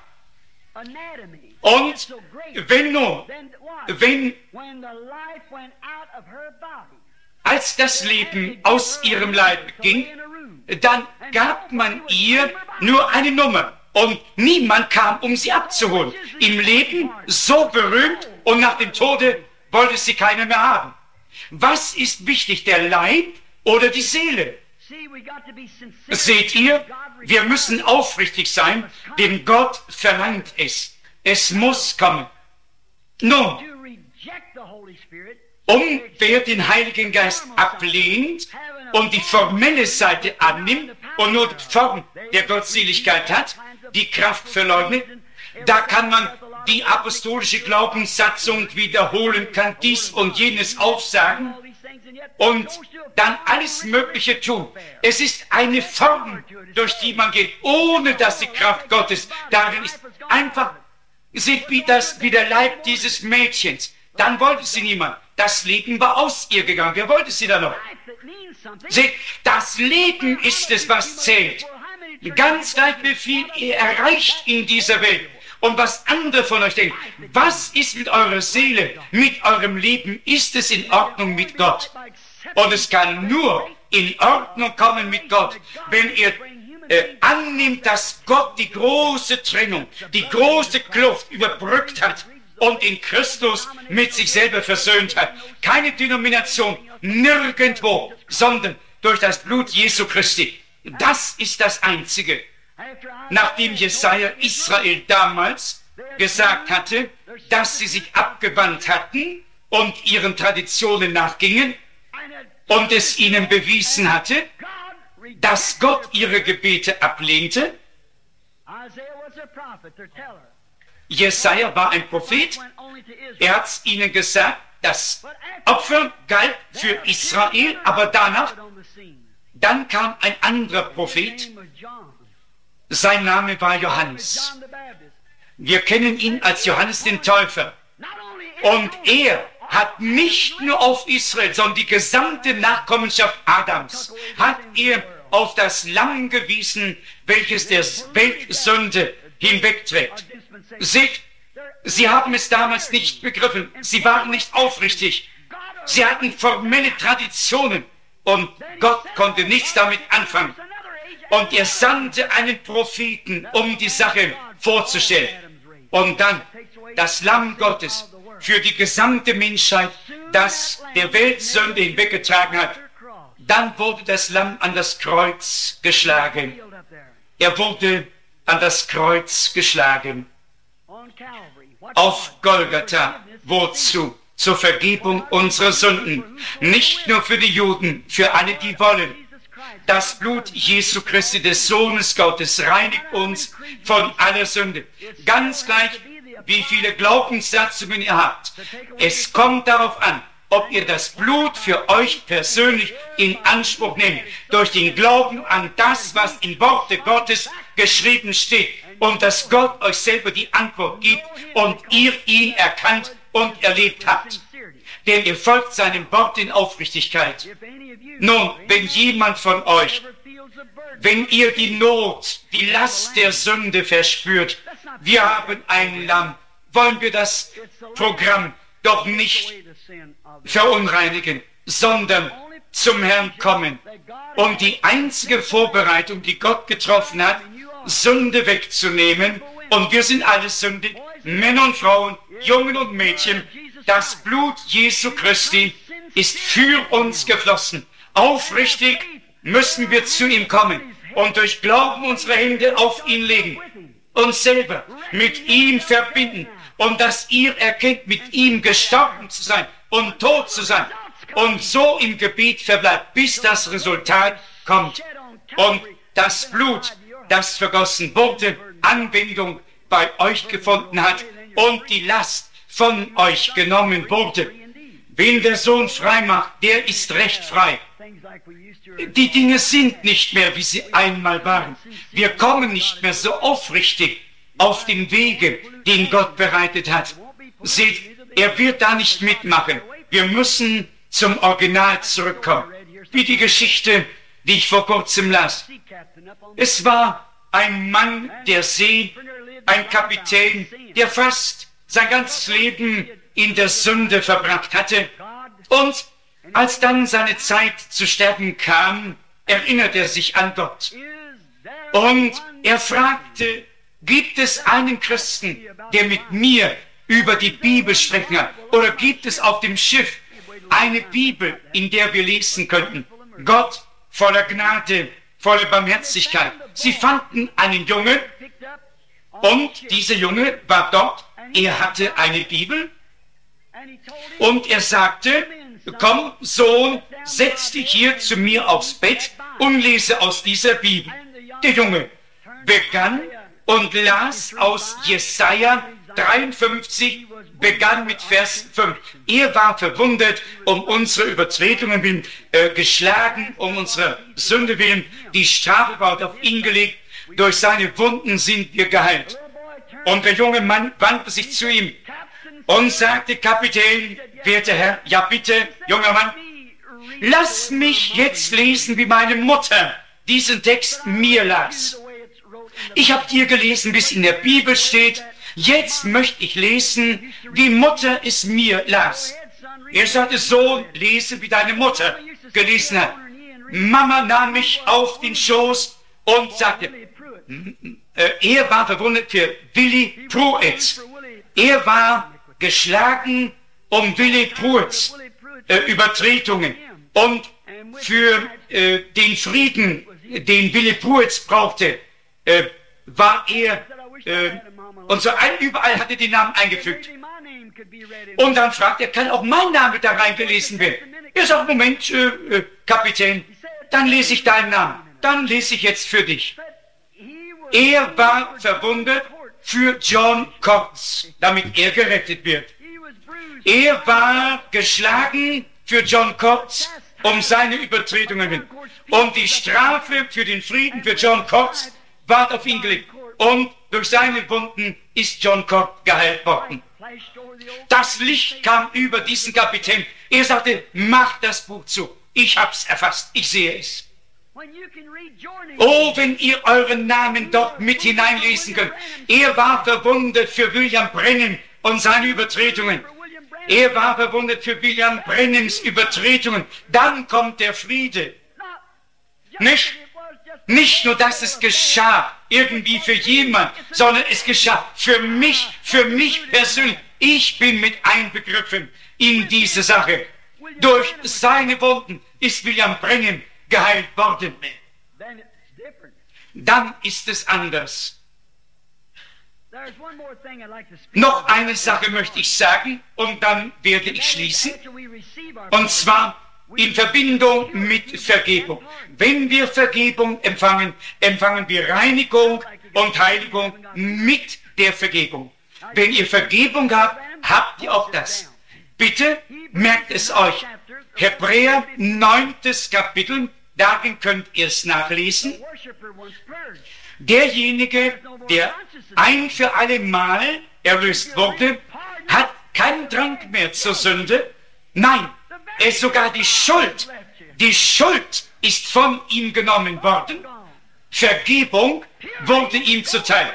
Und wenn nun, wenn, als das Leben aus ihrem Leib ging, dann gab man ihr nur eine Nummer und niemand kam, um sie abzuholen. Im Leben so berühmt und nach dem Tode wollte sie keiner mehr haben. Was ist wichtig, der Leib oder die Seele? Seht ihr, wir müssen aufrichtig sein, denn Gott verlangt es. Es muss kommen. Nun, um wer den Heiligen Geist ablehnt und die formelle Seite annimmt und nur die Form der Gottseligkeit hat, die Kraft verleugnet, da kann man die apostolische Glaubenssatzung wiederholen, kann dies und jenes aufsagen und dann alles Mögliche tun. Es ist eine Form, durch die man geht, ohne dass die Kraft Gottes darin ist. Einfach, seht wie, das, wie der Leib dieses Mädchens. Dann wollte sie niemand. Das Leben war aus ihr gegangen. Wer wollte sie da noch? Seht, das Leben ist es, was zählt. Ganz gleich, wie viel ihr erreicht in dieser Welt. Und was andere von euch denken, was ist mit eurer Seele, mit eurem Leben? Ist es in Ordnung mit Gott? Und es kann nur in Ordnung kommen mit Gott, wenn ihr äh, annimmt, dass Gott die große Trennung, die große Kluft überbrückt hat und in Christus mit sich selber versöhnt hat. Keine Denomination, nirgendwo, sondern durch das Blut Jesu Christi. Das ist das Einzige. Nachdem Jesaja Israel damals gesagt hatte, dass sie sich abgewandt hatten und ihren Traditionen nachgingen und es ihnen bewiesen hatte, dass Gott ihre Gebete ablehnte. Jesaja war ein Prophet. Er hat ihnen gesagt, das Opfer galt für Israel, aber danach, dann kam ein anderer Prophet. Sein Name war Johannes. Wir kennen ihn als Johannes den Täufer. Und er hat nicht nur auf Israel, sondern die gesamte Nachkommenschaft Adams, hat er auf das Lamm gewiesen, welches der Weltsünde hinwegträgt. Seht, sie haben es damals nicht begriffen. Sie waren nicht aufrichtig. Sie hatten formelle Traditionen und Gott konnte nichts damit anfangen. Und er sandte einen Propheten, um die Sache vorzustellen. Und dann das Lamm Gottes für die gesamte Menschheit, das der Weltsünde hinweggetragen hat. Dann wurde das Lamm an das Kreuz geschlagen. Er wurde an das Kreuz geschlagen. Auf Golgatha. Wozu? Zur Vergebung unserer Sünden. Nicht nur für die Juden, für alle, die wollen. Das Blut Jesu Christi, des Sohnes Gottes, reinigt uns von aller Sünde. Ganz gleich, wie viele Glaubenssatzungen ihr habt. Es kommt darauf an, ob ihr das Blut für euch persönlich in Anspruch nehmt, durch den Glauben an das, was im Worte Gottes geschrieben steht, und dass Gott euch selber die Antwort gibt und ihr ihn erkannt und erlebt habt. Denn ihr folgt seinem Wort in Aufrichtigkeit. Nun, wenn jemand von euch, wenn ihr die Not, die Last der Sünde verspürt, wir haben ein Lamm, wollen wir das Programm doch nicht verunreinigen, sondern zum Herrn kommen. Und die einzige Vorbereitung, die Gott getroffen hat, Sünde wegzunehmen, und wir sind alle sündig, Männer und Frauen, Jungen und Mädchen, das Blut Jesu Christi ist für uns geflossen. Aufrichtig müssen wir zu ihm kommen und durch Glauben unsere Hände auf ihn legen, uns selber mit ihm verbinden, und dass ihr erkennt, mit ihm gestorben zu sein und tot zu sein, und so im Gebet verbleibt, bis das Resultat kommt und das Blut, das vergossen wurde, Anwendung bei euch gefunden hat und die Last von euch genommen wurde. Wen der Sohn frei macht, der ist recht frei. Die Dinge sind nicht mehr, wie sie einmal waren. Wir kommen nicht mehr so aufrichtig auf dem Wege, den Gott bereitet hat. Seht, er wird da nicht mitmachen. Wir müssen zum Original zurückkommen. Wie die Geschichte, die ich vor kurzem las. Es war ein Mann der See, ein Kapitän, der fast sein ganzes Leben in der Sünde verbracht hatte. Und als dann seine Zeit zu sterben kam, erinnerte er sich an Gott. Und er fragte, gibt es einen Christen, der mit mir über die Bibel sprechen kann? Oder gibt es auf dem Schiff eine Bibel, in der wir lesen könnten? Gott voller Gnade, voller Barmherzigkeit. Sie fanden einen Jungen und dieser Junge war dort. Er hatte eine Bibel und er sagte, komm Sohn, setz dich hier zu mir aufs Bett und lese aus dieser Bibel. Der Junge begann und las aus Jesaja dreiundfünfzig, begann mit Vers fünf. Er war verwundet um unsere Übertretungen willen, äh, geschlagen um unsere Sünde willen. Die Strafe war auf ihn gelegt. Durch seine Wunden sind wir geheilt. Und der junge Mann wandte sich zu ihm und sagte, Kapitän, werter Herr, ja bitte, junger Mann, lass mich jetzt lesen, wie meine Mutter diesen Text mir las. Ich habe dir gelesen, wie es in der Bibel steht. Jetzt möchte ich lesen, wie Mutter es mir las. Er sagte, Sohn, lese, wie deine Mutter gelesen hat. Mama nahm mich auf den Schoß und sagte, äh, er war verwundet für Willi Pruitz. Er war geschlagen um Willi Pruitz äh, Übertretungen und für äh, den Frieden, den Willi Pruitz brauchte, äh, war er äh, und so ein, überall hat er den Namen eingefügt. Und dann fragt er, kann auch mein Name da reingelesen werden? Er sagt, Moment, äh, äh, Kapitän, dann lese ich deinen Namen. Dann lese ich jetzt für dich. Er war verwundet für John Cox, damit er gerettet wird. Er war geschlagen für John Cox, um seine Übertretungen willen. Und die Strafe für den Frieden für John Cox ward auf ihn gelegt. Und durch seine Wunden ist John Cox geheilt worden. Das Licht kam über diesen Kapitän. Er sagte, mach das Buch zu. Ich hab's erfasst. Ich sehe es. Oh, wenn ihr euren Namen dort mit hineinlesen könnt. Er war verwundet für William Branham und seine Übertretungen. Er war verwundet für William Branhams Übertretungen. Dann kommt der Friede. Nicht, nicht nur, dass es geschah, irgendwie für jemand, sondern es geschah für mich, für mich persönlich. Ich bin mit einbegriffen in diese Sache. Durch seine Wunden ist William Branham geheilt worden. Dann ist es anders. Noch eine Sache möchte ich sagen und dann werde ich schließen. Und zwar in Verbindung mit Vergebung. Wenn wir Vergebung empfangen, empfangen wir Reinigung und Heiligung mit der Vergebung. Wenn ihr Vergebung habt, habt ihr auch das. Bitte merkt es euch. Hebräer neuntes Kapitel, darin könnt ihr es nachlesen. Derjenige, der ein für alle Mal erlöst wurde, hat keinen Drang mehr zur Sünde. Nein, er ist sogar die Schuld. Die Schuld ist von ihm genommen worden. Vergebung wurde ihm zuteil.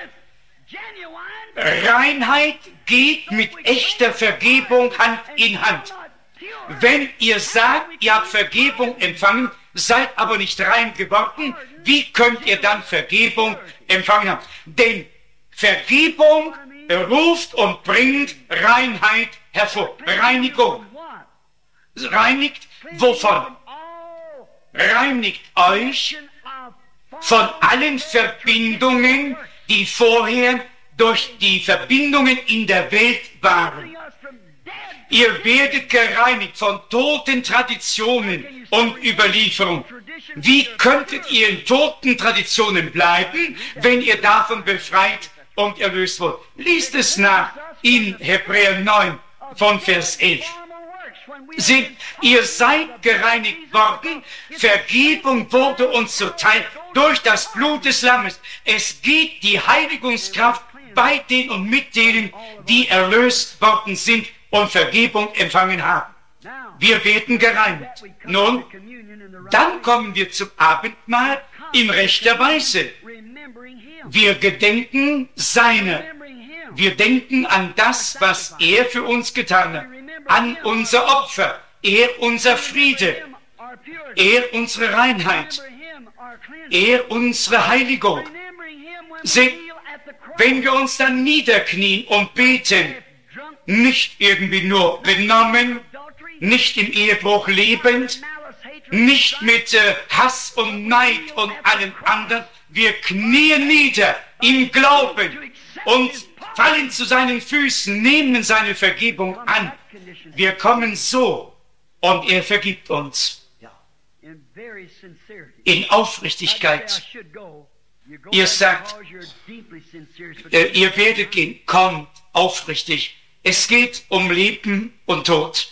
Reinheit geht mit echter Vergebung Hand in Hand. Wenn ihr sagt, ihr habt Vergebung empfangen, seid aber nicht rein geworden, wie könnt ihr dann Vergebung empfangen haben? Denn Vergebung ruft und bringt Reinheit hervor. Reinigung. Reinigt wovon? Reinigt euch von allen Verbindungen, die vorher durch die Verbindungen in der Welt waren. Ihr werdet gereinigt von toten Traditionen und Überlieferungen. Wie könntet ihr in toten Traditionen bleiben, wenn ihr davon befreit und erlöst wurdet? Liest es nach in Hebräer neun von Vers elf. Seht, ihr seid gereinigt worden, Vergebung wurde uns zuteil durch das Blut des Lammes. Es geht die Heiligungskraft bei den und mit denen, die erlöst worden sind und Vergebung empfangen haben. Wir werden gereinigt. Nun, dann kommen wir zum Abendmahl in rechter Weise. Wir gedenken seiner. Wir denken an das, was er für uns getan hat. An unser Opfer. Er unser Friede. Er unsere Reinheit. Er unsere Heiligung. Seht, wenn wir uns dann niederknien und beten, nicht irgendwie nur benommen, nicht im Ehebruch lebend, nicht mit äh, Hass und Neid und allem anderen, wir knien nieder im Glauben und fallen zu seinen Füßen, nehmen seine Vergebung an. Wir kommen so und er vergibt uns. In Aufrichtigkeit. Ihr sagt, äh, ihr werdet gehen, kommt aufrichtig. Es geht um Leben und Tod.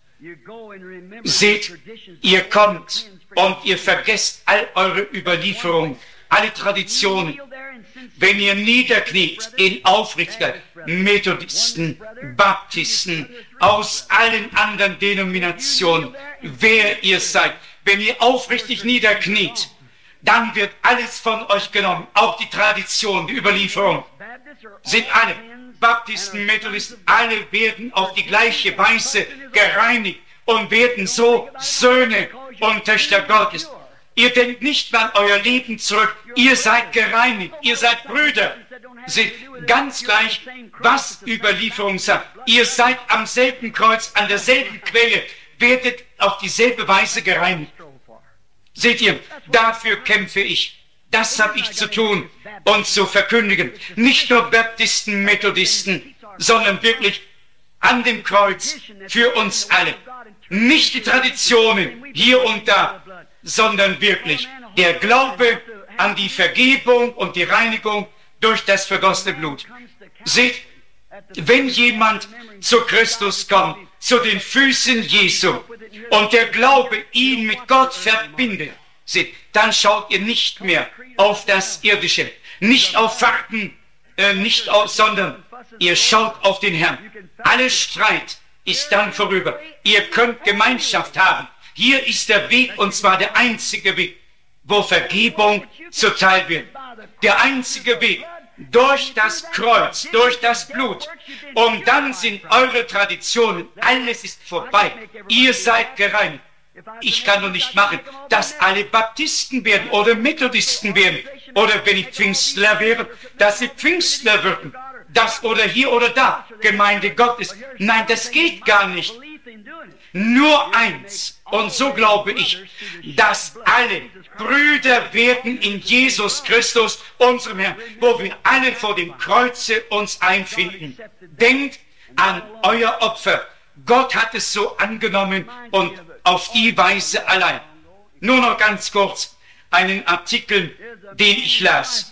Seht, ihr kommt und ihr vergesst all eure Überlieferungen, alle Traditionen. Wenn ihr niederkniet in Aufrichtigkeit, Methodisten, Baptisten, aus allen anderen Denominationen, wer ihr seid, wenn ihr aufrichtig niederkniet, dann wird alles von euch genommen, auch die Tradition, die Überlieferung, sind alle, Baptisten, Methodisten, alle werden auf die gleiche Weise gereinigt und werden so Söhne und Töchter Gottes. Ihr denkt nicht mehr an euer Leben zurück, ihr seid gereinigt, ihr seid Brüder. Seht, ganz gleich, was Überlieferung sagt. Ihr seid am selben Kreuz, an derselben Quelle, werdet auf dieselbe Weise gereinigt. Seht ihr, dafür kämpfe ich. Das habe ich zu tun und zu verkündigen. Nicht nur Baptisten, Methodisten, sondern wirklich an dem Kreuz für uns alle. Nicht die Traditionen hier und da, sondern wirklich der Glaube an die Vergebung und die Reinigung durch das vergossene Blut. Seht, wenn jemand zu Christus kommt, zu den Füßen Jesu und der Glaube ihn mit Gott verbindet, seht, dann schaut ihr nicht mehr auf das Irdische, nicht auf Fakten, äh, nicht auf, sondern ihr schaut auf den Herrn. Alle Streit ist dann vorüber. Ihr könnt Gemeinschaft haben. Hier ist der Weg, und zwar der einzige Weg, wo Vergebung zuteil wird. Der einzige Weg, durch das Kreuz, durch das Blut. Und dann sind eure Traditionen, alles ist vorbei. Ihr seid gereinigt. Ich kann doch nicht machen, dass alle Baptisten werden oder Methodisten werden oder wenn ich Pfingstler wäre, dass sie Pfingstler würden. Das oder hier oder da, Gemeinde Gottes. Nein, das geht gar nicht. Nur eins, und so glaube ich, dass alle Brüder werden in Jesus Christus, unserem Herrn, wo wir alle vor dem Kreuze uns einfinden. Denkt an euer Opfer. Gott hat es so angenommen und auf die Weise allein. Nur noch ganz kurz einen Artikel, den ich las.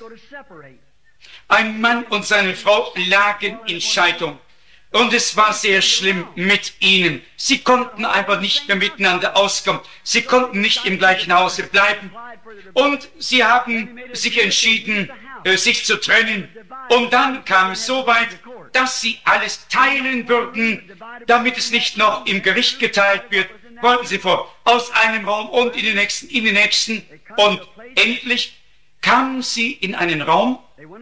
Ein Mann und seine Frau lagen in Scheidung. Und es war sehr schlimm mit ihnen. Sie konnten einfach nicht mehr miteinander auskommen. Sie konnten nicht im gleichen Hause bleiben. Und sie haben sich entschieden, sich zu trennen. Und dann kam es so weit, dass sie alles teilen würden, damit es nicht noch im Gericht geteilt wird. Wollten sie vor, aus einem Raum und in den nächsten, in den nächsten. Und endlich kamen sie in einen Raum,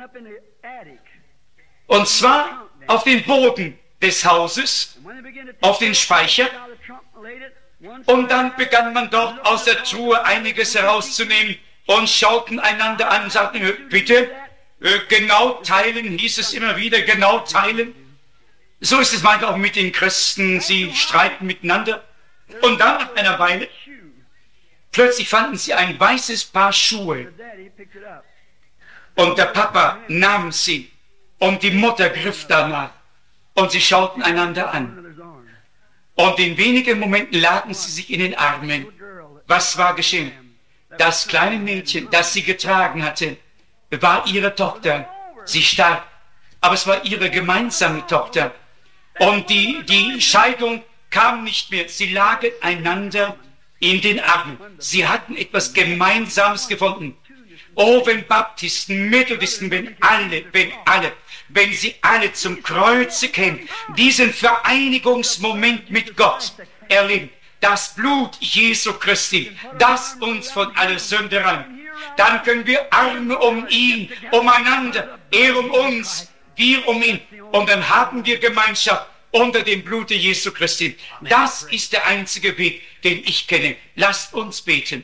und zwar auf den Boden des Hauses, auf den Speicher. Und dann begann man dort aus der Truhe einiges herauszunehmen und schauten einander an und sagten, bitte, genau teilen, hieß es immer wieder, genau teilen. So ist es manchmal auch mit den Christen, sie streiten miteinander. Und dann nach einer Weile, plötzlich fanden sie ein weißes Paar Schuhe. Und der Papa nahm sie und die Mutter griff danach. Und sie schauten einander an. Und in wenigen Momenten lagen sie sich in den Armen. Was war geschehen? Das kleine Mädchen, das sie getragen hatte, war ihre Tochter. Sie starb, aber es war ihre gemeinsame Tochter. Und die, die Scheidung kam nicht mehr. Sie lagen einander in den Armen. Sie hatten etwas Gemeinsames gefunden. Oh, wenn Baptisten, Methodisten, wenn alle, wenn alle, wenn sie alle zum Kreuze kämen, diesen Vereinigungsmoment mit Gott erleben, das Blut Jesu Christi, das uns von aller Sünde reinigt, dann können wir Arme um ihn, umeinander, er um uns, wir um ihn, und dann haben wir Gemeinschaft unter dem Blute Jesu Christi. Das ist der einzige Weg, den ich kenne. Lasst uns beten.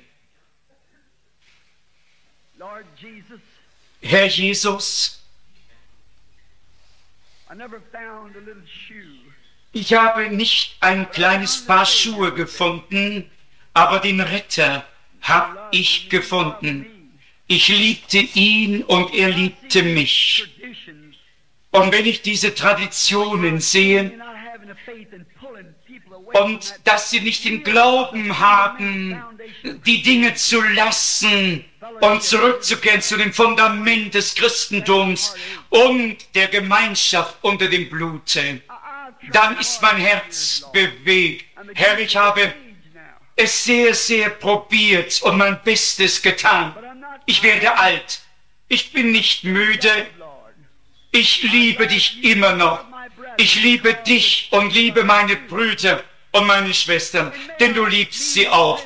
Herr Jesus, ich habe nicht ein kleines Paar Schuhe gefunden, aber den Retter habe ich gefunden. Ich liebte ihn und er liebte mich. Und wenn ich diese Traditionen sehe und dass sie nicht den Glauben haben, die Dinge zu lassen und zurückzukehren zu dem Fundament des Christentums und der Gemeinschaft unter dem Blute, dann ist mein Herz bewegt. Herr, ich habe es sehr, sehr probiert und mein Bestes getan. Ich werde alt. Ich bin nicht müde. Ich liebe dich immer noch. Ich liebe dich und liebe meine Brüder und meine Schwestern, denn du liebst sie auch.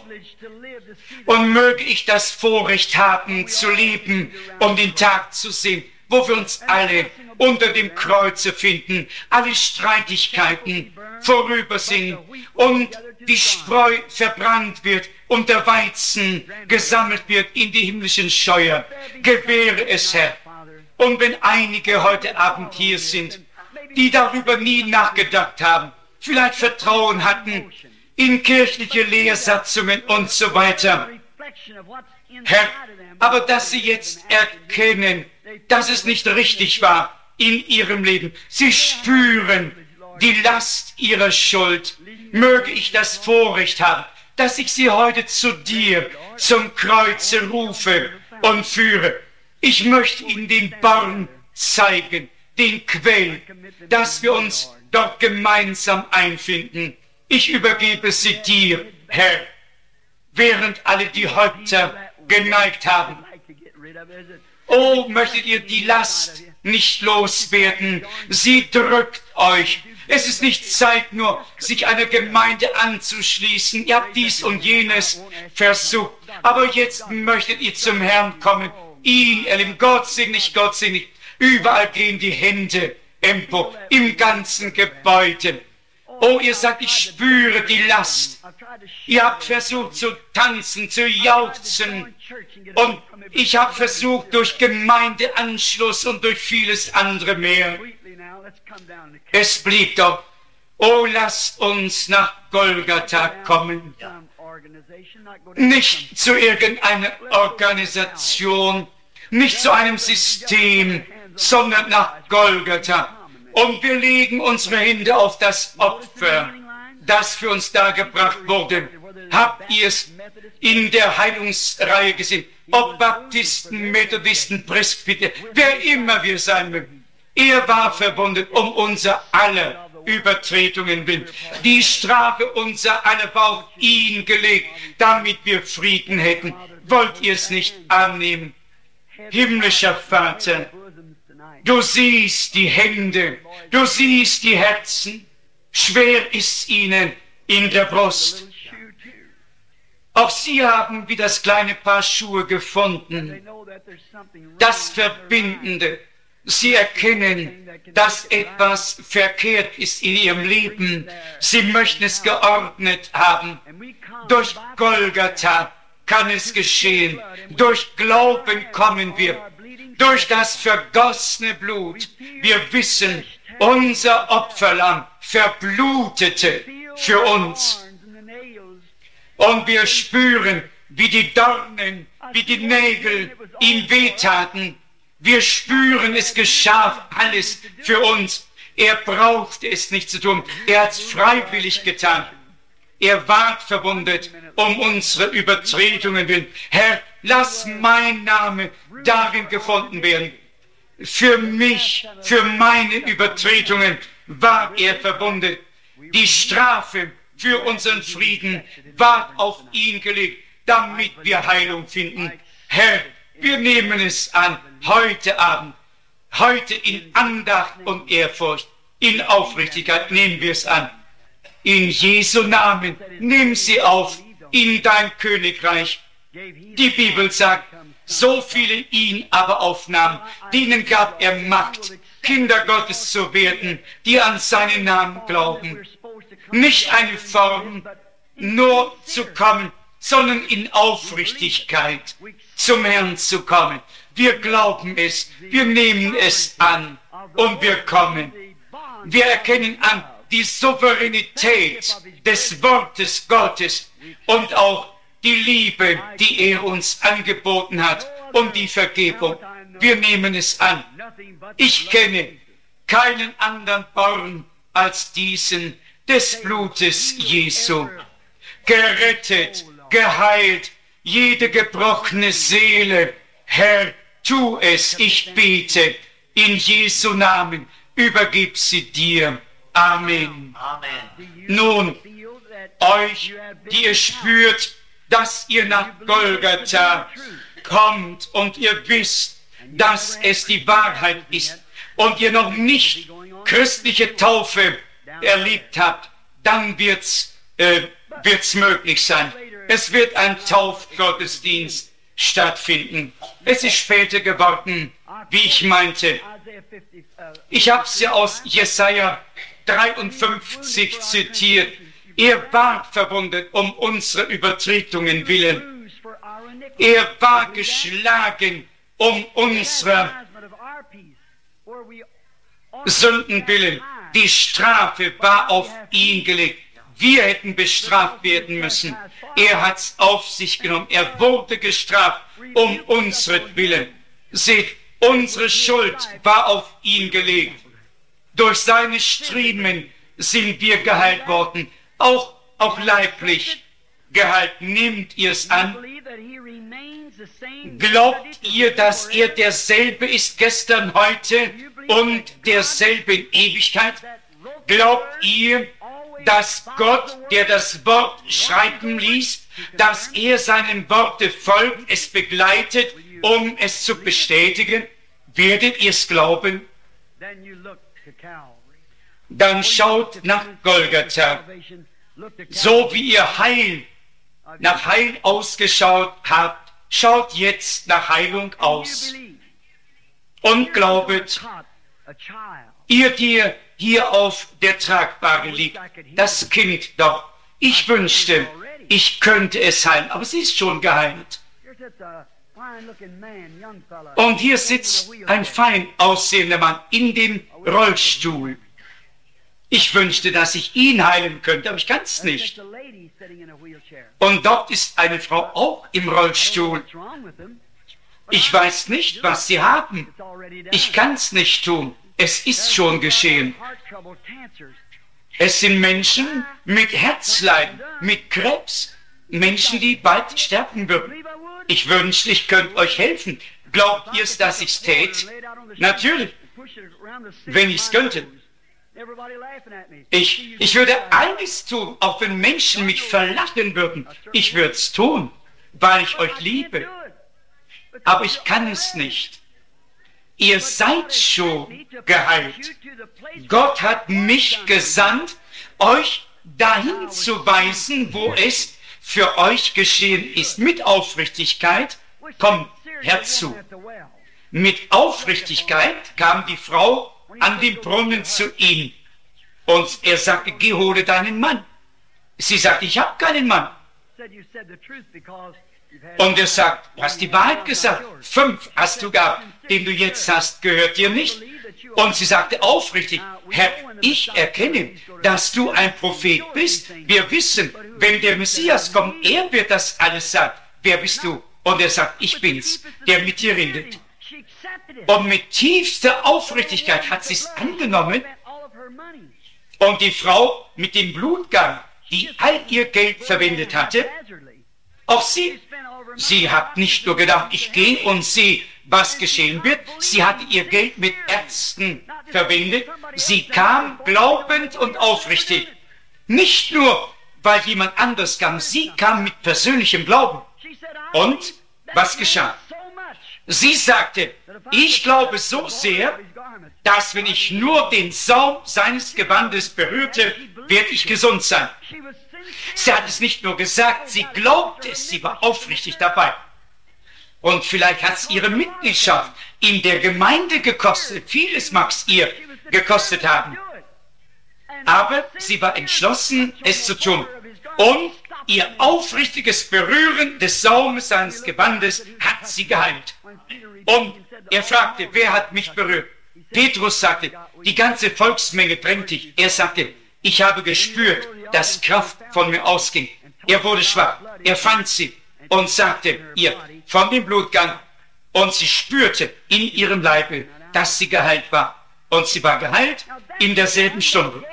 Und möge ich das Vorrecht haben, zu leben und den Tag zu sehen, wo wir uns alle unter dem Kreuze finden, alle Streitigkeiten vorüber sind und die Spreu verbrannt wird und der Weizen gesammelt wird in die himmlischen Scheuer. Gewähre es, Herr. Und wenn einige heute Abend hier sind, die darüber nie nachgedacht haben, vielleicht Vertrauen hatten in kirchliche Lehrsatzungen und so weiter, Herr, aber dass sie jetzt erkennen, dass es nicht richtig war in ihrem Leben. Sie spüren die Last ihrer Schuld. Möge ich das Vorrecht haben, dass ich sie heute zu dir zum Kreuze rufe und führe. Ich möchte Ihnen den Born zeigen, den Quell, dass wir uns dort gemeinsam einfinden. Ich übergebe sie dir, Herr, während alle die Häupter geneigt haben. Oh, möchtet ihr die Last nicht loswerden? Sie drückt euch. Es ist nicht Zeit, nur sich einer Gemeinde anzuschließen. Ihr habt dies und jenes versucht. Aber jetzt möchtet ihr zum Herrn kommen. Ihn erleben. Gott segne dich, Gott segne dich. Überall gehen die Hände empor, im ganzen Gebäude. Oh, ihr sagt, ich spüre die Last. Ihr habt versucht zu tanzen, zu jauchzen. Und ich habe versucht, durch Gemeindeanschluss und durch vieles andere mehr. Es blieb doch. Oh, lasst uns nach Golgatha kommen. Nicht zu irgendeiner Organisation, nicht zu einem System, sondern nach Golgatha. Und wir legen unsere Hände auf das Opfer, das für uns dargebracht wurde. Habt ihr es in der Heilungsreihe gesehen? Ob Baptisten, Methodisten, Presbyter, wer immer wir sein mögen. Er war verbunden um unser aller Übertretungen willen. Die Strafe unser aller war auf ihn gelegt, damit wir Frieden hätten. Wollt ihr es nicht annehmen? Himmlischer Vater, du siehst die Hände, du siehst die Herzen. Schwer ist ihnen in der Brust. Auch sie haben wie das kleine Paar Schuhe gefunden. Das Verbindende. Sie erkennen, dass etwas verkehrt ist in ihrem Leben. Sie möchten es geordnet haben. Durch Golgatha kann es geschehen. Durch Glauben kommen wir. Durch das vergossene Blut. Wir wissen, unser Opferlamm verblutete für uns. Und wir spüren, wie die Dornen, wie die Nägel ihm wehtaten. Wir spüren, es geschah alles für uns. Er brauchte es nicht zu tun. Er hat es freiwillig getan. Er ward verwundet um unsere Übertretungen willen. Herr, lass mein Name darin gefunden werden. Für mich, für meine Übertretungen war er verwundet. Die Strafe für unseren Frieden ward auf ihn gelegt, damit wir Heilung finden. Herr, wir nehmen es an, heute Abend, heute in Andacht und Ehrfurcht, in Aufrichtigkeit nehmen wir es an. In Jesu Namen, nimm sie auf in dein Königreich. Die Bibel sagt, so viele ihn aber aufnahmen, denen gab er Macht, Kinder Gottes zu werden, die an seinen Namen glauben. Nicht eine Form, nur zu kommen, sondern in Aufrichtigkeit zum Herrn zu kommen. Wir glauben es, wir nehmen es an und wir kommen. Wir erkennen an die Souveränität des Wortes Gottes und auch die Liebe, die er uns angeboten hat und die Vergebung. Wir nehmen es an. Ich kenne keinen anderen Born als diesen des Blutes Jesu. Gerettet, geheilt, jede gebrochene Seele. Herr, tu es, ich bete, in Jesu Namen, übergib sie dir. Amen. Amen. Nun, euch, die ihr spürt, dass ihr nach Golgatha kommt und ihr wisst, dass es die Wahrheit ist und ihr noch nicht christliche Taufe erlebt habt, dann wird's, äh, wird's möglich sein. Es wird ein Taufgottesdienst stattfinden. Es ist später geworden, wie ich meinte. Ich habe es ja aus Jesaja dreiundfünfzig zitiert. Er war verwundet um unsere Übertretungen willen. Er war geschlagen um unsere Sünden willen. Die Strafe war auf ihn gelegt. Wir hätten bestraft werden müssen. Er hat es auf sich genommen. Er wurde gestraft um unsretwillen. Seht, unsere Schuld war auf ihn gelegt. Durch seine Striemen sind wir geheilt worden. Auch, auch leiblich geheilt. Nehmt ihr es an? Glaubt ihr, dass er derselbe ist gestern, heute und derselbe in Ewigkeit? Glaubt ihr, dass Gott, der das Wort schreiben ließ, dass er seinem Worte folgt, es begleitet, um es zu bestätigen? Werdet ihr es glauben? Dann schaut nach Golgatha. So wie ihr Heil, nach Heil ausgeschaut habt, schaut jetzt nach Heilung aus. Und glaubet, ihr, die hier auf der Tragbare liegt, das Kind doch, ich wünschte, ich könnte es heilen, aber sie ist schon geheilt. Und hier sitzt ein fein aussehender Mann in dem Rollstuhl. Ich wünschte, dass ich ihn heilen könnte, aber ich kann es nicht. Und dort ist eine Frau auch im Rollstuhl. Ich weiß nicht, was sie haben. Ich kann es nicht tun. Es ist schon geschehen. Es sind Menschen mit Herzleiden, mit Krebs, Menschen, die bald sterben würden. Ich wünschte, ich könnte euch helfen. Glaubt ihr es, dass ich es täte? Natürlich, wenn ich es könnte. Ich, ich würde alles tun, auch wenn Menschen mich verlachen würden. Ich würde es tun, weil ich euch liebe. Aber ich kann es nicht. Ihr seid schon geheilt. Gott hat mich gesandt, euch dahin zu weisen, wo es für euch geschehen ist. Mit Aufrichtigkeit kommt herzu. Mit Aufrichtigkeit kam die Frau an den Brunnen zu ihm. Und er sagte, geh, hole deinen Mann. Sie sagte, ich habe keinen Mann. Und er sagt, du hast die Wahrheit gesagt. Fünf hast du gehabt, den du jetzt hast, gehört dir nicht. Und sie sagte aufrichtig, Herr, ich erkenne, dass du ein Prophet bist. Wir wissen, wenn der Messias kommt, er wird das alles sagen. Wer bist du? Und er sagt, ich bin's, der mit dir redet. Und mit tiefster Aufrichtigkeit hat sie es angenommen. Und die Frau mit dem Blutgang, die all ihr Geld verwendet hatte, auch sie, sie hat nicht nur gedacht, ich gehe und sehe, was geschehen wird. Sie hatte ihr Geld mit Ärzten verwendet. Sie kam glaubend und aufrichtig. Nicht nur, weil jemand anders kam, sie kam mit persönlichem Glauben. Und was geschah? Sie sagte, ich glaube so sehr, dass wenn ich nur den Saum seines Gewandes berührte, werde ich gesund sein. Sie hat es nicht nur gesagt, sie glaubte es, sie war aufrichtig dabei. Und vielleicht hat es ihre Mitgliedschaft in der Gemeinde gekostet. Vieles mag es ihr gekostet haben. Aber sie war entschlossen, es zu tun. Und ihr aufrichtiges Berühren des Saumes seines Gewandes hat sie geheilt. Und er fragte, wer hat mich berührt? Petrus sagte, die ganze Volksmenge drängt dich. Er sagte, ich habe gespürt, dass Kraft von mir ausging. Er wurde schwach. Er fand sie und sagte ihr von dem Blutgang. Und sie spürte in ihrem Leibe, dass sie geheilt war. Und sie war geheilt in derselben Stunde.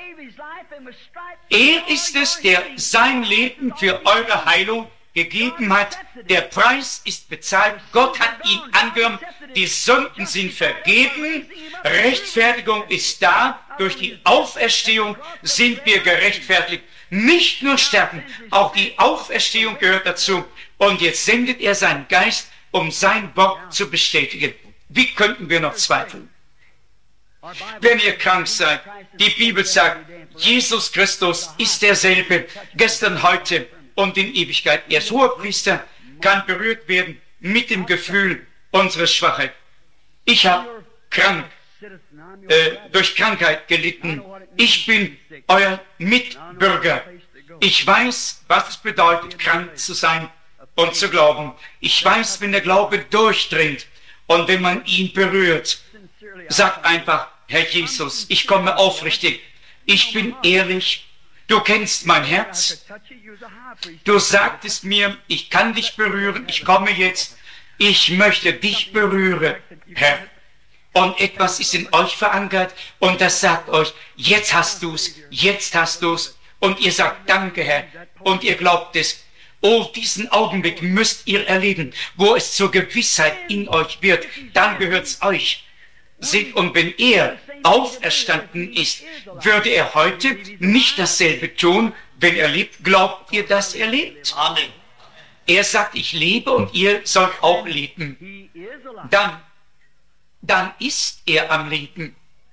Er ist es, der sein Leben für eure Heilung gegeben hat. Der Preis ist bezahlt. Gott hat ihn angenommen. Die Sünden sind vergeben. Rechtfertigung ist da. Durch die Auferstehung sind wir gerechtfertigt. Nicht nur sterben, auch die Auferstehung gehört dazu. Und jetzt sendet er seinen Geist, um sein Wort zu bestätigen. Wie könnten wir noch zweifeln? Wenn ihr krank seid, die Bibel sagt, Jesus Christus ist derselbe, gestern, heute und in Ewigkeit. Er ist Hohepriester, kann berührt werden mit dem Gefühl unserer Schwachheit. Ich habe krank, äh, durch Krankheit gelitten. Ich bin euer Mitbürger. Ich weiß, was es bedeutet, krank zu sein und zu glauben. Ich weiß, wenn der Glaube durchdringt und wenn man ihn berührt, sagt einfach, Herr Jesus, ich komme aufrichtig. Ich bin ehrlich. Du kennst mein Herz. Du sagtest mir, ich kann dich berühren. Ich komme jetzt. Ich möchte dich berühren, Herr. Und etwas ist in euch verankert und das sagt euch, jetzt hast du's, jetzt hast du's. Und ihr sagt, danke, Herr. Und ihr glaubt es. Oh, diesen Augenblick müsst ihr erleben, wo es zur Gewissheit in euch wird. Dann gehört's euch. Seht, und wenn er auferstanden ist, würde er heute nicht dasselbe tun, wenn er lebt. Glaubt ihr, dass er lebt? Amen. Er sagt, ich lebe und ihr sollt auch leben. Dann, dann ist er am Leben.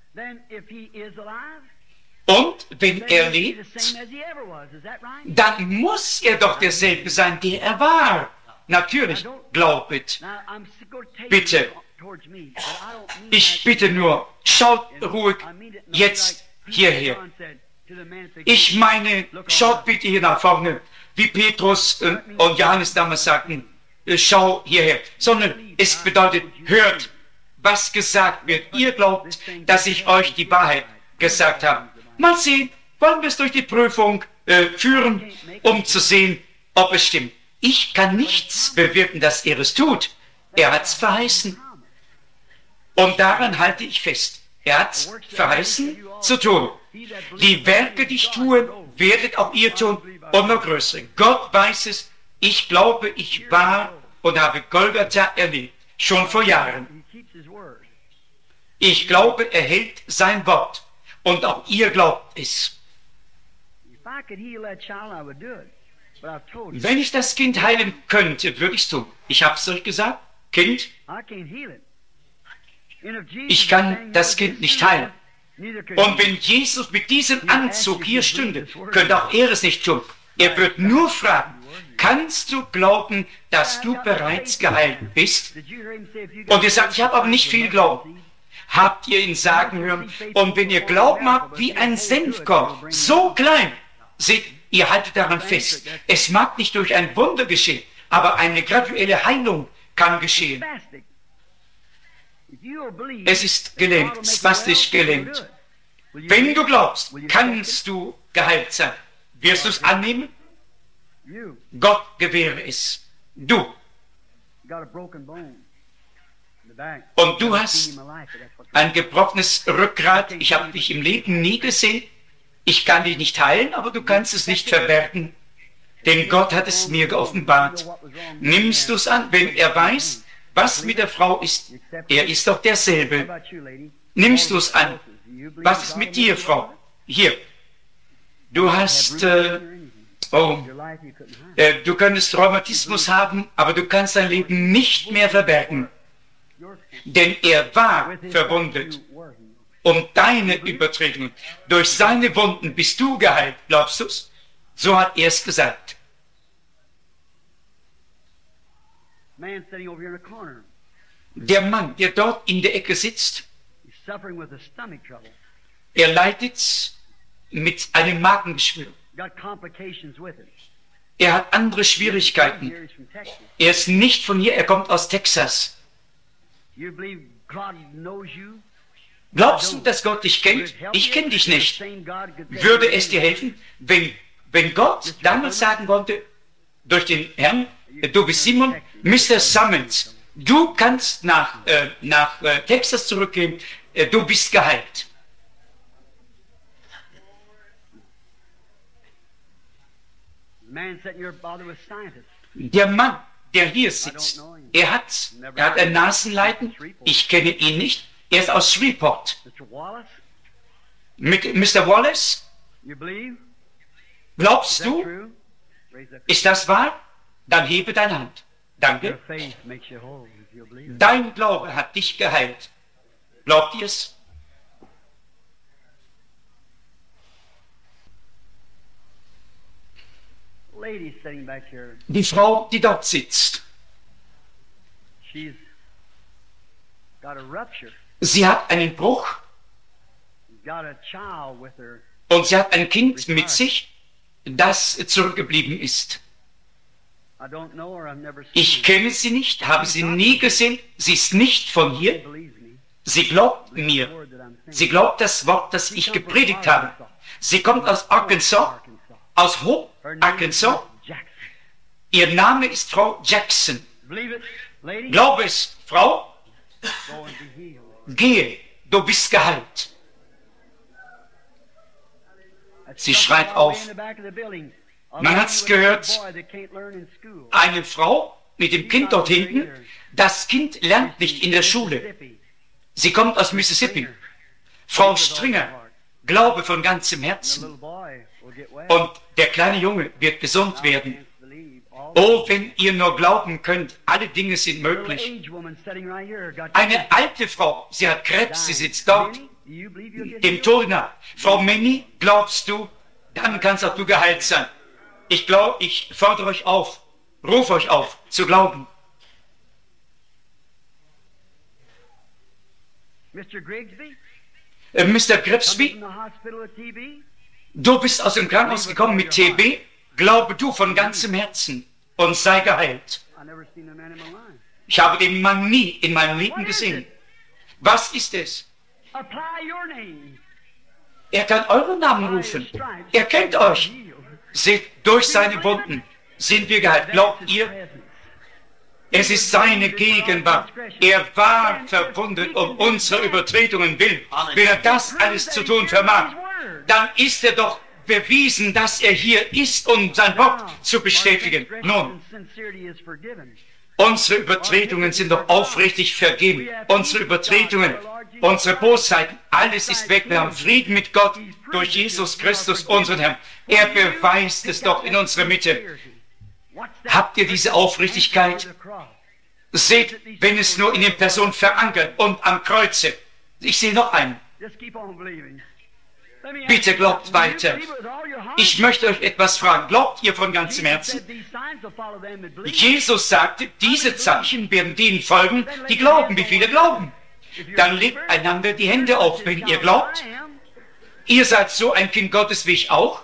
Und wenn er lebt, dann muss er doch derselbe sein, der er war. Natürlich, glaubet. Bitte. Ich bitte nur, schaut ruhig jetzt hierher. Ich meine, schaut bitte hier nach vorne, wie Petrus und Johannes damals sagten, schau hierher. Sondern es bedeutet, hört, was gesagt wird. Ihr glaubt, dass ich euch die Wahrheit gesagt habe. Mal sehen, wollen wir es durch die Prüfung äh, führen, um zu sehen, ob es stimmt. Ich kann nichts bewirken, dass er es tut. Er hat es verheißen. Und daran halte ich fest. Er hat es verheißen zu tun. Die Werke, die ich tue, werdet auch ihr tun und noch größere. Gott weiß es. Ich glaube, ich war und habe Golgatha erlebt. Schon vor Jahren. Ich glaube, er hält sein Wort. Und auch ihr glaubt es. Wenn ich das Kind heilen könnte, würde ich es tun. Ich habe es euch gesagt, Kind, ich kann das Kind nicht heilen. Und wenn Jesus mit diesem Anzug hier stünde, könnte auch er es nicht tun. Er wird nur fragen, kannst du glauben, dass du bereits geheilt bist? Und ihr sagt, ich habe aber nicht viel Glauben. Habt ihr ihn sagen hören? Und wenn ihr Glauben habt wie ein Senfkorn, so klein, seht, ihr haltet daran fest. Es mag nicht durch ein Wunder geschehen, aber eine graduelle Heilung kann geschehen. Es ist gelähmt, spastisch gelähmt. Wenn du glaubst, kannst du geheilt sein. Wirst du es annehmen? Gott gewähre es. Du. Und du hast ein gebrochenes Rückgrat. Ich habe dich im Leben nie gesehen. Ich kann dich nicht heilen, aber du kannst es nicht verbergen. Denn Gott hat es mir geoffenbart. Nimmst du es an, wenn er weiß, was mit der Frau ist? Er ist doch derselbe. Nimmst du es an? Was ist mit dir, Frau? Hier. Du hast, äh, oh, äh, du könntest Rheumatismus haben, aber du kannst dein Leben nicht mehr verbergen. denn er war verwundet um deine Übertretungen. Durch seine Wunden bist du geheilt. Glaubst du's? So hat er es gesagt. Der Mann, der dort in der Ecke sitzt, er leidet mit einem Magengeschwür. Er hat andere Schwierigkeiten. Er ist nicht von hier, er kommt aus Texas. Glaubst du, dass Gott dich kennt? Ich kenne dich nicht. Würde es dir helfen, wenn, wenn Gott damals sagen konnte, durch den Herrn, du bist Simon, Mister Summons, du kannst nach, äh, nach äh, Texas zurückgehen, äh, du bist geheilt. Der Mann, der hier sitzt, er hat, er hat ein Nasenleiden, ich kenne ihn nicht, er ist aus Shreveport. Mit Mister Wallace, glaubst du, ist das wahr? Dann hebe deine Hand. Danke. Dein Glaube hat dich geheilt. Glaubt ihr es? Die Frau, die dort sitzt, sie hat einen Bruch und sie hat ein Kind mit sich, das zurückgeblieben ist. Ich kenne sie nicht, habe sie nie gesehen, sie ist nicht von hier. Sie glaubt mir, sie glaubt das Wort, das ich gepredigt habe. Sie kommt aus Arkansas, aus Hope, Arkansas. Ihr Name ist Frau Jackson. Glaube es, Frau? Gehe, du bist geheilt. Sie schreit auf. Man hat es gehört, eine Frau mit dem Kind dort hinten, das Kind lernt nicht in der Schule. Sie kommt aus Mississippi. Frau Stringer, glaube von ganzem Herzen. Und der kleine Junge wird gesund werden. Oh, wenn ihr nur glauben könnt, alle Dinge sind möglich. Eine alte Frau, sie hat Krebs, sie sitzt dort, dem Tod nah. Frau Manny, glaubst du, dann kannst auch du geheilt sein. Ich glaube, ich fordere euch auf, rufe euch auf, zu glauben. Mister Grigsby, Äh, Mister Grigsby, du bist aus dem Krankenhaus gekommen mit T B. Glaube du von ganzem Herzen und sei geheilt. Ich habe den Mann nie in meinem Leben gesehen. Was ist es? Er kann euren Namen rufen. Er kennt euch. Seht, durch seine Wunden sind wir geheilt. Glaubt ihr? Es ist seine Gegenwart. Er war verwundet um unsere Übertretungen willen. Wenn er das alles zu tun vermag, dann ist er doch bewiesen, dass er hier ist, um sein Wort zu bestätigen. Nun, unsere Übertretungen sind doch aufrichtig vergeben. Unsere Übertretungen, unsere Bosheiten, alles ist weg. Wir haben Frieden mit Gott durch Jesus Christus, unseren Herrn. Er beweist es doch in unserer Mitte. Habt ihr diese Aufrichtigkeit? Seht, wenn es nur in den Personen verankert und am Kreuze. Ich sehe noch einen. Bitte glaubt weiter. Ich möchte euch etwas fragen. Glaubt ihr von ganzem Herzen? Jesus sagte, diese Zeichen werden denen folgen, die glauben. Wie viele glauben? Dann legt einander die Hände auf, wenn ihr glaubt. Ihr seid so ein Kind Gottes wie ich auch.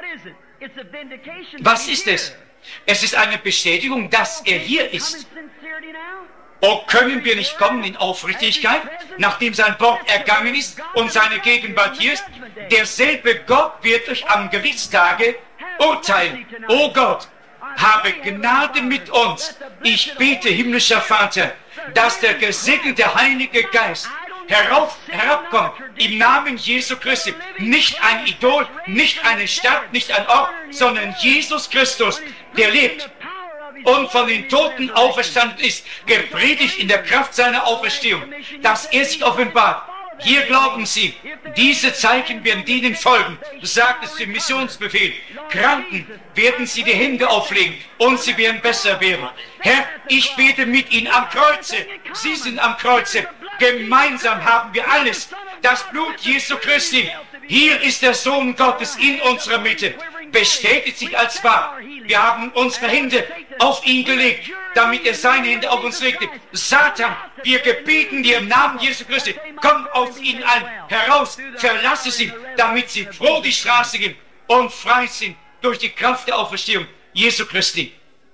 Was ist es? Es ist eine Bestätigung, dass er hier ist. Oh, können wir nicht kommen in Aufrichtigkeit, nachdem sein Wort ergangen ist und seine Gegenwart hier ist? Derselbe Gott wird euch am Gerichtstage urteilen. Oh Gott, habe Gnade mit uns. Ich bete, himmlischer Vater, dass der gesegnete Heilige Geist herauf, herabkommt im Namen Jesu Christi. Nicht ein Idol, nicht eine Stadt, nicht ein Ort, sondern Jesus Christus, der lebt und von den Toten auferstanden ist, gepredigt in der Kraft seiner Auferstehung, dass er sich offenbart. Hier glauben Sie, diese Zeichen werden denen folgen, sagt es im Missionsbefehl. Kranken werden Sie die Hände auflegen und sie werden besser werden. Herr, ich bete mit Ihnen am Kreuze. Sie sind am Kreuze. Gemeinsam haben wir alles. Das Blut Jesu Christi. Hier ist der Sohn Gottes in unserer Mitte. Bestätigt sich als wahr. Wir haben unsere Hände auf ihn gelegt, damit er seine Hände auf uns legte. Satan, wir gebieten dir im Namen Jesu Christi, komm aus ihnen ein, heraus, verlasse sie, damit sie froh die Straße gehen und frei sind durch die Kraft der Auferstehung Jesu Christi.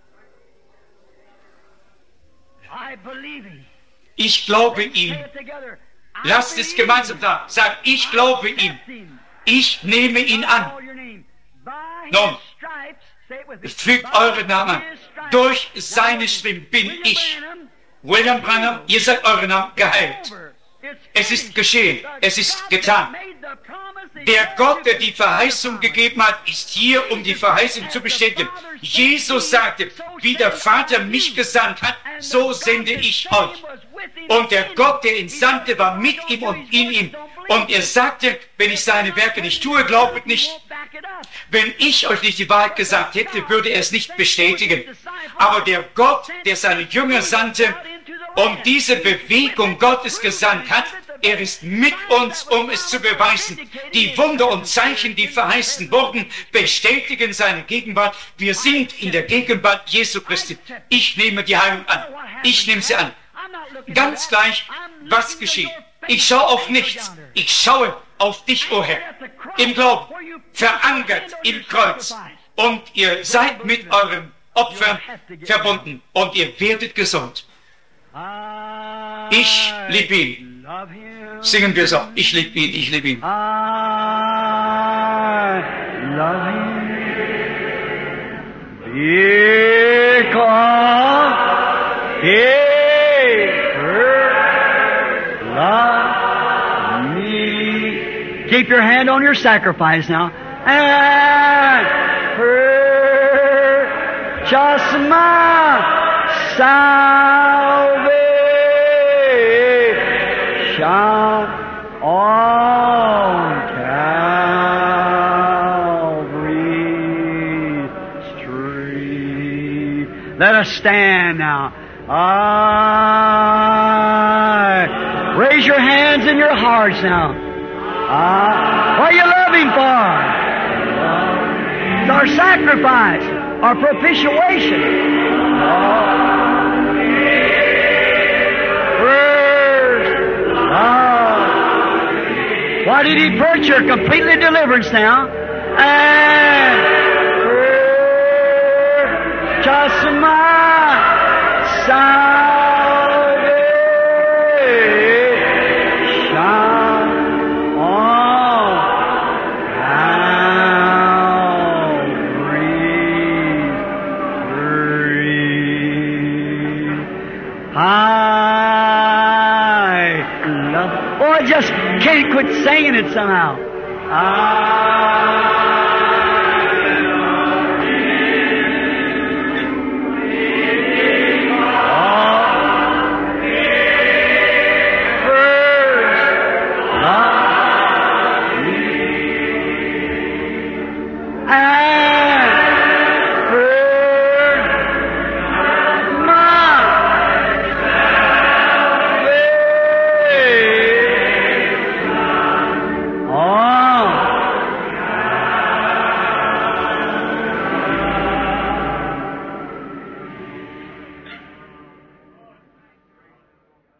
Ich glaube ihm. Lasst es gemeinsam da. Sagt, ich glaube ihm. Ich nehme ihn an. Nun, fügt eure Namen an. Durch seine Stimme bin ich. William Branham, ihr seid eure Namen geheilt. Es ist geschehen. Es ist getan. Der Gott, der die Verheißung gegeben hat, ist hier, um die Verheißung zu bestätigen. Jesus sagte, wie der Vater mich gesandt hat, so sende ich euch. Und der Gott, der ihn sandte, war mit ihm und in ihm. Und er sagte, wenn ich seine Werke nicht tue, glaubet nicht. Wenn ich euch nicht die Wahrheit gesagt hätte, würde er es nicht bestätigen. Aber der Gott, der seine Jünger sandte und diese Bewegung Gottes gesandt hat, er ist mit uns, um es zu beweisen. Die Wunder und Zeichen, die verheißen wurden, bestätigen seine Gegenwart. Wir sind in der Gegenwart Jesu Christi. Ich nehme die Heilung an. Ich nehme sie an. Ganz gleich, was geschieht. Ich schaue auf nichts. Ich schaue auf dich, o oh Herr, im Glauben, verankert im Kreuz. Und ihr seid mit eurem Opfer verbunden und ihr werdet gesund. Ich liebe ihn. Singen wir es auch. Ich liebe ihn, ich liebe ihn. I love him because he first loved me. Keep your hand on your sacrifice now. And purchase my salvation on Calvary's tree. Let us stand now. I raise your hands in your hearts now. I, what do you love Him for? It's our sacrifice, our propitiation. Why did He purchase your completely deliverance now? And purchase my salvation on Calvary's tree. I love. Oh, I just can't quit singing it somehow. I